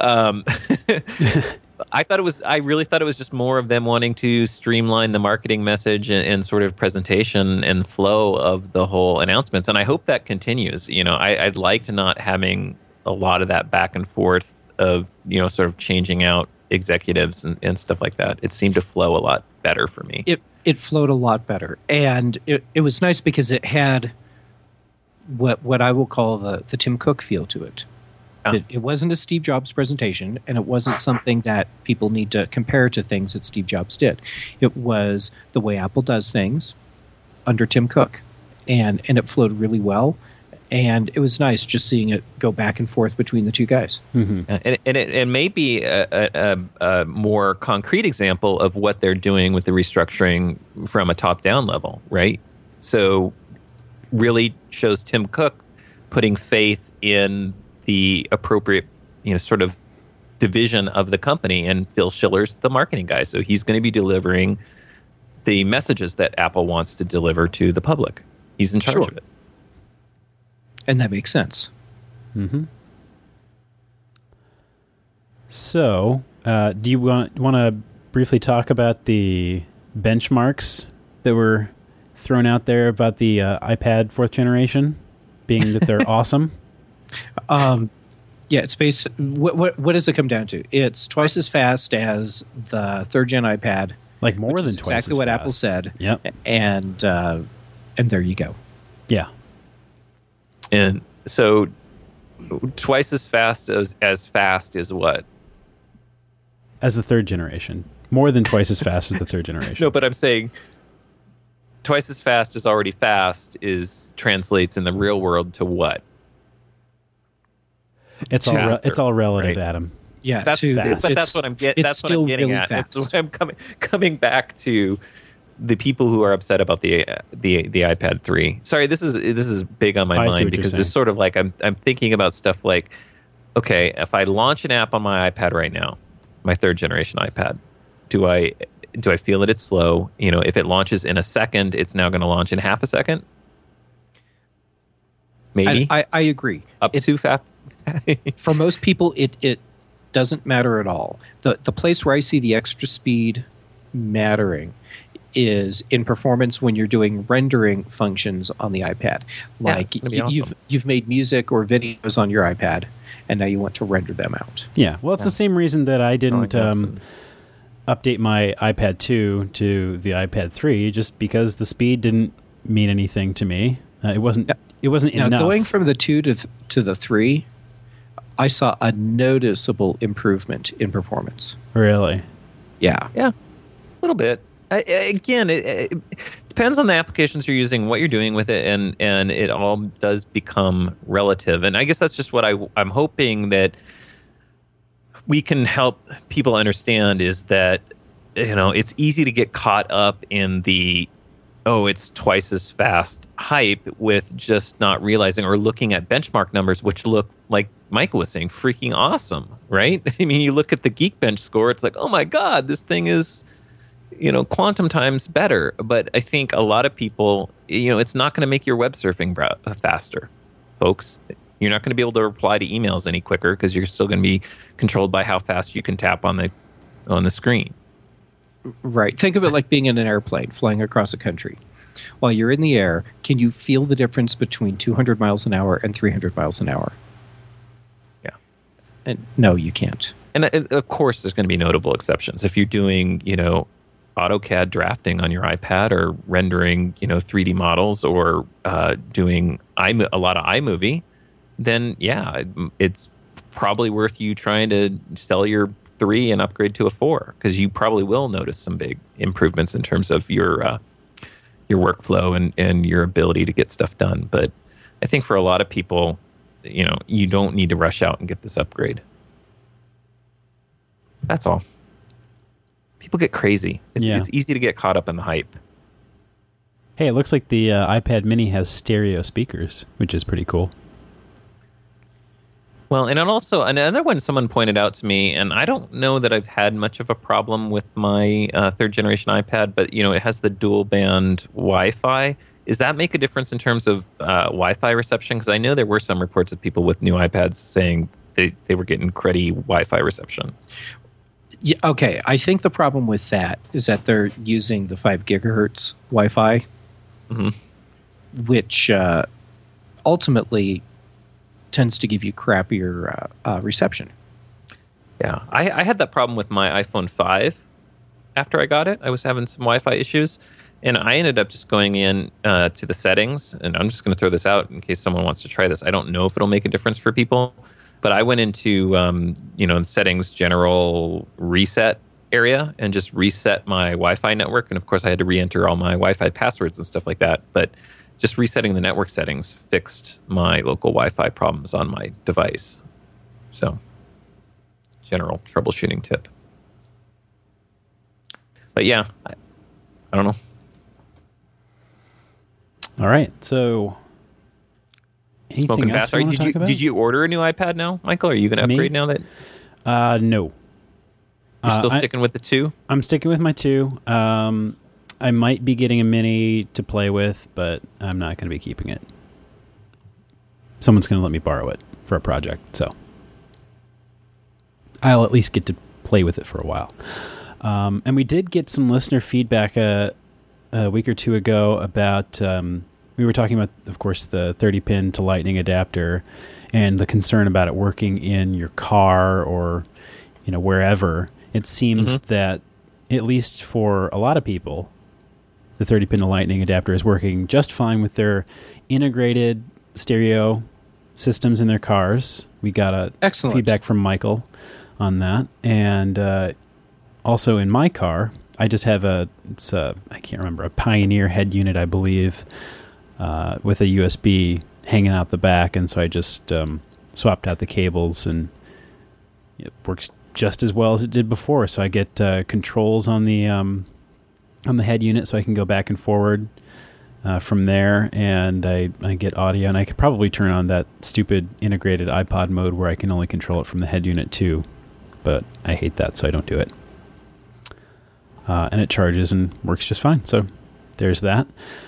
I really thought it was just more of them wanting to streamline the marketing message and sort of presentation and flow of the whole announcements. And I hope that continues. I'd like to not having a lot of that back and forth of, sort of changing out executives and stuff like that. It seemed to flow a lot better for me. It flowed a lot better. And it was nice because it had what I will call the Tim Cook feel to it. It wasn't a Steve Jobs presentation, and it wasn't something that people need to compare to things that Steve Jobs did. It was the way Apple does things under Tim Cook, and it flowed really well. And it was nice just seeing it go back and forth between the two guys. Mm-hmm. And it may be a more concrete example of what they're doing with the restructuring from a top-down level, right? So really shows Tim Cook putting faith in the appropriate, sort of division of the company, and Phil Schiller's the marketing guy, so he's going to be delivering the messages that Apple wants to deliver to the public. He's in charge of it, and that makes sense. Mm-hmm. So, do you want to briefly talk about the benchmarks that were thrown out there about the iPad 4th generation, being that they're awesome? Yeah, it's based. What does it come down to? It's twice as fast as the 3rd gen iPad. Like more than twice as fast. Exactly what Apple said. Yep. And there you go. Yeah. And so, twice as fast as what? As the 3rd generation. More than twice as fast as the 3rd generation. No, but I'm saying twice as fast as already fast translates in the real world to what? It's all relative, right? Adam. Yeah, that's fast. But that's what I'm getting. That's what I'm getting really at. Fast. It's what I'm coming back to the people who are upset about the iPad 3. Sorry, this is big on my mind because it's sort of like I'm thinking about stuff like, okay, if I launch an app on my iPad right now, my 3rd generation iPad, do I feel that it's slow? If it launches in a second, it's now going to launch in half a second. Maybe. I agree. It's too fast. For most people, it doesn't matter at all. The place where I see the extra speed mattering is in performance when you're doing rendering functions on the iPad. Like awesome. you've made music or videos on your iPad, and now you want to render them out. Yeah, well, it's the same reason that I didn't update my iPad 2 to the iPad 3, just because the speed didn't mean anything to me. It wasn't enough. Going from the 2 to the 3, I saw a noticeable improvement in performance. Really? Yeah. Yeah, a little bit. Again, it depends on the applications you're using, what you're doing with it, and it all does become relative. And I guess that's just what I'm hoping that we can help people understand is that, it's easy to get caught up in the, it's twice as fast hype with just not realizing or looking at benchmark numbers, which look, like Mike was saying, freaking awesome, right? I mean, you look at the Geekbench score, it's like, oh my God, this thing is, quantum times better. But I think a lot of people, it's not going to make your web surfing faster, folks. You're not going to be able to reply to emails any quicker because you're still going to be controlled by how fast you can tap on the screen. Right. Think of it like being in an airplane flying across a country. While you're in the air, can you feel the difference between 200 miles an hour and 300 miles an hour? Yeah. And no, you can't. And of course, there's going to be notable exceptions. If you're doing, AutoCAD drafting on your iPad or rendering, 3D models or doing a lot of iMovie, then yeah, it's probably worth you trying to sell your 3 and upgrade to a 4, because you probably will notice some big improvements in terms of your workflow and your ability to get stuff done. But I think for a lot of people, you don't need to rush out and get this upgrade. That's all. People get crazy. It's easy to get caught up in the hype. Hey, it looks like the iPad mini has stereo speakers, which is pretty cool. Well, and also another one someone pointed out to me, and I don't know that I've had much of a problem with my third generation iPad, but it has the dual band Wi-Fi. Does that make a difference in terms of Wi-Fi reception? Because I know there were some reports of people with new iPads saying they were getting cruddy Wi-Fi reception. Yeah, okay, I think the problem with that is that they're using the 5 gigahertz Wi-Fi, which ultimately tends to give you crappier reception. Yeah, I had that problem with my iPhone 5 after I got it. I was having some Wi-Fi issues, and I ended up just going in to the settings, and I'm just going to throw this out in case someone wants to try this. I don't know if it'll make a difference for people, but I went into the settings general reset area and just reset my Wi-Fi network, and of course I had to re-enter all my Wi-Fi passwords and stuff like that, but just resetting the network settings fixed my local Wi-Fi problems on my device. So, general troubleshooting tip. But yeah, I don't know. All right, so Smoking fast. Did you order a new iPad now, Michael? Are you going to upgrade now that? No. You're still sticking with the 2? I'm sticking with my 2. I might be getting a mini to play with, but I'm not going to be keeping it. Someone's going to let me borrow it for a project, so I'll at least get to play with it for a while. And we did get some listener feedback a week or two ago about... we were talking about, of course, the 30-pin to Lightning adapter and the concern about it working in your car or, wherever. It seems that, at least for a lot of people, the 30-pin to Lightning adapter is working just fine with their integrated stereo systems in their cars. We got a feedback from Michael on that. And also in my car, I just have I can't remember, a Pioneer head unit, I believe, with a USB hanging out the back, and so I just swapped out the cables, and it works just as well as it did before. So I get controls on the head unit, so I can go back and forward from there, and I get audio, and I could probably turn on that stupid integrated iPod mode where I can only control it from the head unit too, but I hate that, so I don't do it. And it charges and works just fine. So there's that.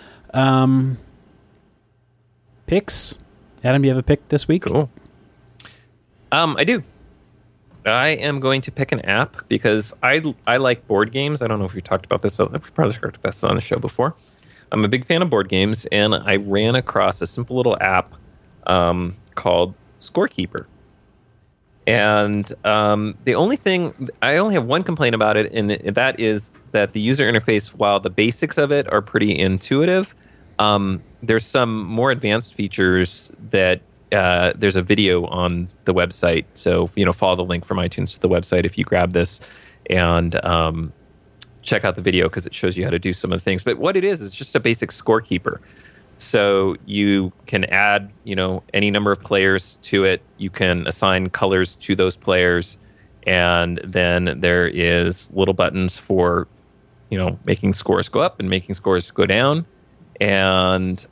Picks. Adam, do you have a pick this week? Cool. I do. I am going to pick an app because I like board games. I don't know if we talked about this. I've probably talked about this on the show before. I'm a big fan of board games, and I ran across a simple little app called Scorekeeper. And the only thing, I only have one complaint about it, and that is that the user interface, while the basics of it are pretty intuitive, there's some more advanced features that there's a video on the website. So, follow the link from iTunes to the website if you grab this and check out the video because it shows you how to do some of the things. But what it is just a basic scorekeeper. So you can add, any number of players to it. You can assign colors to those players. And then there is little buttons for, making scores go up and making scores go down. And,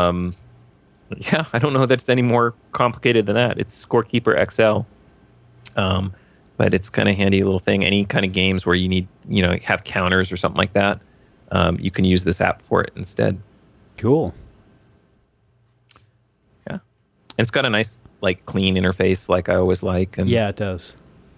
I don't know that it's any more complicated than that. It's Scorekeeper XL. But it's kind of handy little thing. Any kind of games where you need, have counters or something like that, you can use this app for it instead. Cool. Yeah. And it's got a nice, clean interface like I always like. And yeah, it does.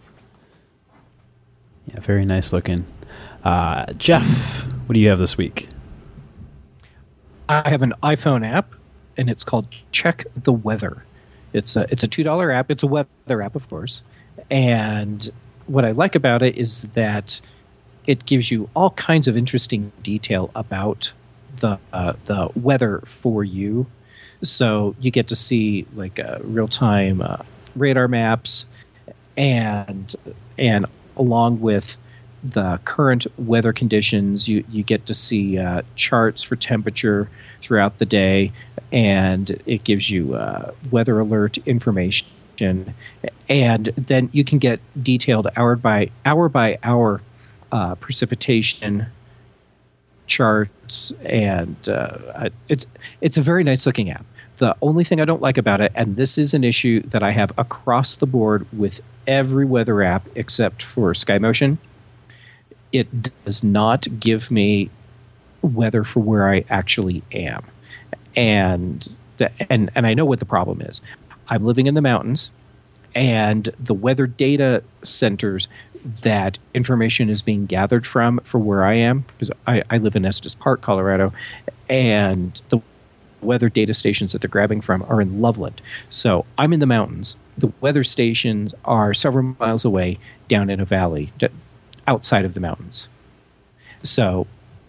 Yeah, very nice looking. Jeff, what do you have this week? I have an iPhone app, and it's called Check the Weather. It's a $2 app. It's a weather app, of course. And what I like about it is that it gives you all kinds of interesting detail about the weather for you. So you get to see like real time radar maps, and along with the current weather conditions, you get to see charts for temperature throughout the day, and it gives you weather alert information, and then you can get detailed hour by hour precipitation charts, and it's a very nice looking app. The only thing I don't like about it, and this is an issue that I have across the board with every weather app except for SkyMotion, it does not give me weather for where I actually am. And I know what the problem is. I'm living in the mountains, and the weather data centers that information is being gathered from for where I am, because I live in Estes Park, Colorado, and the weather data stations that they're grabbing from are in Loveland. So I'm in the mountains. The weather stations are several miles away down in a valley outside of the mountains. So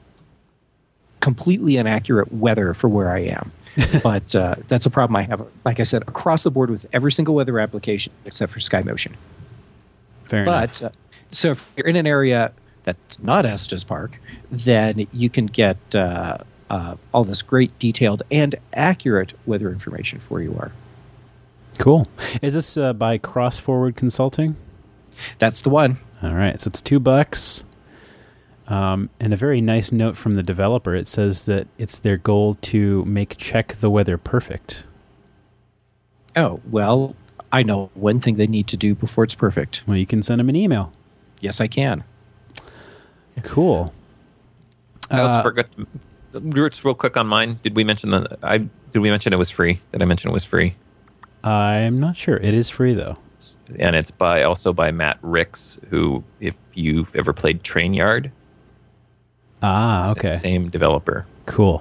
completely inaccurate weather for where I am. But that's a problem I have, like I said, across the board with every single weather application except for SkyMotion. Fair enough. So if you're in an area that's not Estes Park, then you can get all this great detailed and accurate weather information for you are. Cool. Is this by Cross Forward Consulting? That's the one. All right. So it's $2. And a very nice note from the developer. It says that it's their goal to make Check the Weather perfect. Oh, well, I know one thing they need to do before it's perfect. Well, you can send them an email. Yes, I can. Cool. I also forgot. Just real quick on mine. Did we mention Did we mention it was free? Did I mention it was free? I'm not sure. It is free though, and it's also by Matt Ricks, who, if you've ever played Train Yard, okay, same developer. Cool.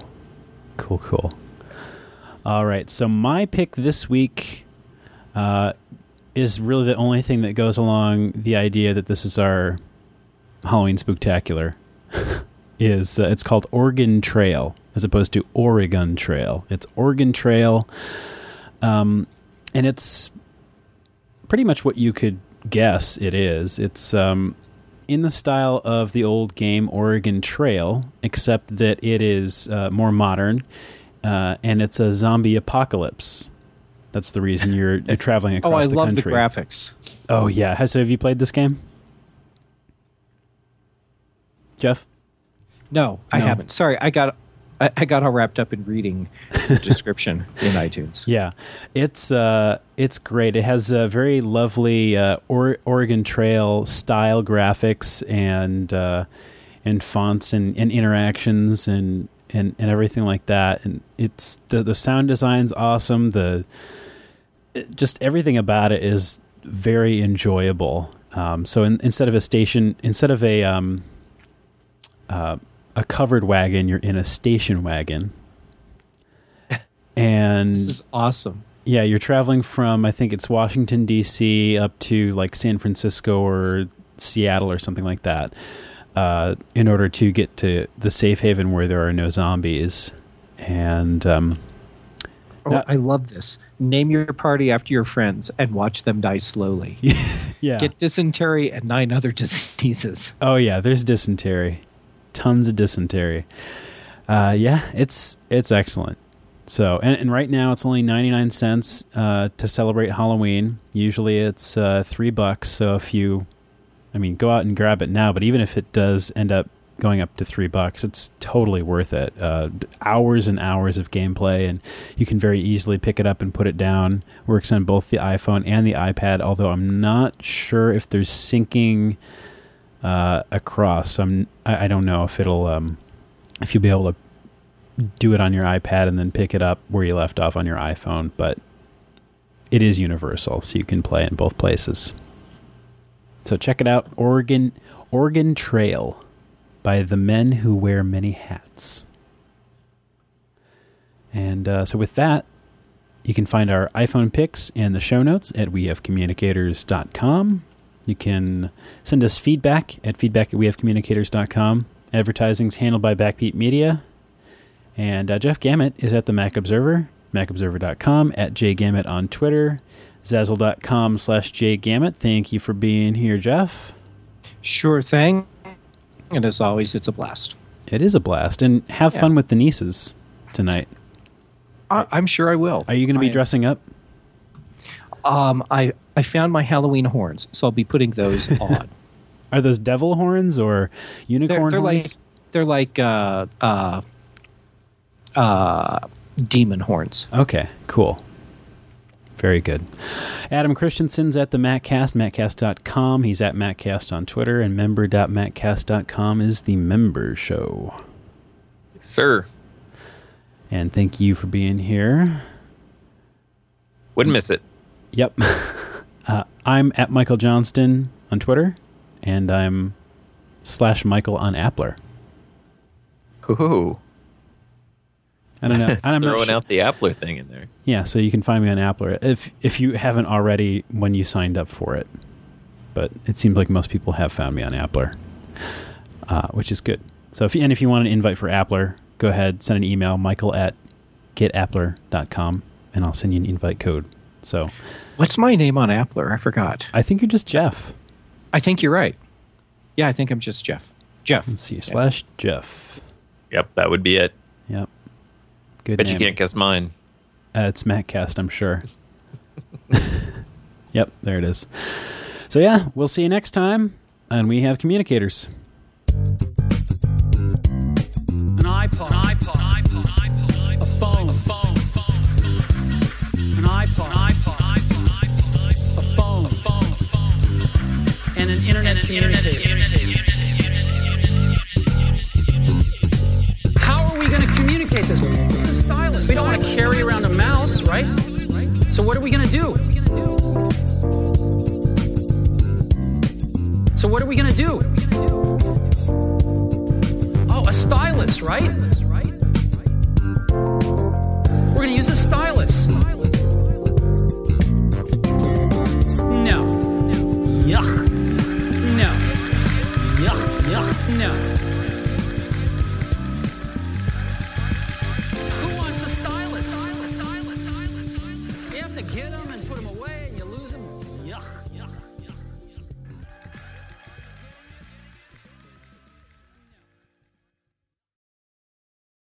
All right, so my pick this week is really the only thing that goes along the idea that this is our Halloween Spooktacular. It's called Oregon Trail as opposed to Oregon Trail. It's Oregon Trail, and it's pretty much what you could guess it is. It's in the style of the old game Oregon Trail, except that it is more modern, and it's a zombie apocalypse. That's the reason you're traveling across the country. Oh, I love the graphics. Oh, yeah. So have you played this game? Jeff? No, I haven't. Sorry, I got all wrapped up in reading the description in iTunes. Yeah, it's great. It has a very lovely Oregon Trail style graphics and fonts and interactions and everything like that. And it's the sound design's awesome. Just everything about it is very enjoyable. So instead of a covered wagon, you're in a station wagon. And this is awesome. Yeah, you're traveling from, I think it's Washington, D.C. up to like San Francisco or Seattle or something like that, in order to get to the safe haven where there are no zombies. And I love this. Name your party after your friends and watch them die slowly. Yeah. Get dysentery and 9 other diseases. Oh, yeah, there's dysentery. Tons of dysentery. Yeah, it's excellent. So, and right now it's only 99 cents to celebrate Halloween. Usually it's $3. So if you, go out and grab it now. But even if it does end up going up to $3, it's totally worth it. Hours and hours of gameplay, and you can very easily pick it up and put it down. Works on both the iPhone and the iPad. Although I'm not sure if there's syncing across. I don't know if it'll if you'll be able to do it on your iPad and then pick it up where you left off on your iPhone, but it is universal, so you can play in both places. So check it out, Oregon Trail by the Men Who Wear Many Hats. And so with that, you can find our iPhone pics and the show notes at wehavecommunicators.com. You can send us feedback at feedback@wehavecommunicators.com. Advertising's handled by Backbeat Media. And Jeff Gamet is at the Mac Observer, macobserver.com, at jgamet on Twitter, zazzle.com/jgamet. Thank you for being here, Jeff. Sure thing. And as always, it's a blast. It is a blast. And have fun with the nieces tonight. I'm sure I will. Are you going to be dressing up? I found my Halloween horns, so I'll be putting those on. Are those devil horns or unicorn horns? They're like demon horns. Okay, cool. Very good. Adam Christensen's at the MacCast, maccast.com. He's at MacCast on Twitter, and member.maccast.com is the member show. Yes, sir. And thank you for being here. Wouldn't miss it. Yep. I'm at Michael Johnston on Twitter, and I'm /Michael on Appler. Ooh. I don't know. I'm throwing out the Appler thing in there. Yeah, so you can find me on Appler if you haven't already when you signed up for it. But it seems like most people have found me on Appler, which is good. So if you want an invite for Appler, go ahead, send an email, michael@getappler.com, and I'll send you an invite code. So, what's my name on Appler? I forgot. I think you're just Jeff. I think you're right. Yeah, I think I'm just Jeff. Let's see, /Jeff. Yep, that would be it. Yep. Good Bet name. you can't guess mine. It's MacCast, I'm sure. Yep, there it is. So yeah, we'll see you next time, and we have communicators. An iPod, a phone, an iPod, a phone, and an internet communicator. How are we going to communicate this? The stylus. We don't want to carry around a mouse, right? So what are we going to do? Oh, a stylus, right? We're going to use a stylus. No. Yuck. No. Yuck. No. Who wants a stylus? You have to get them and put them away.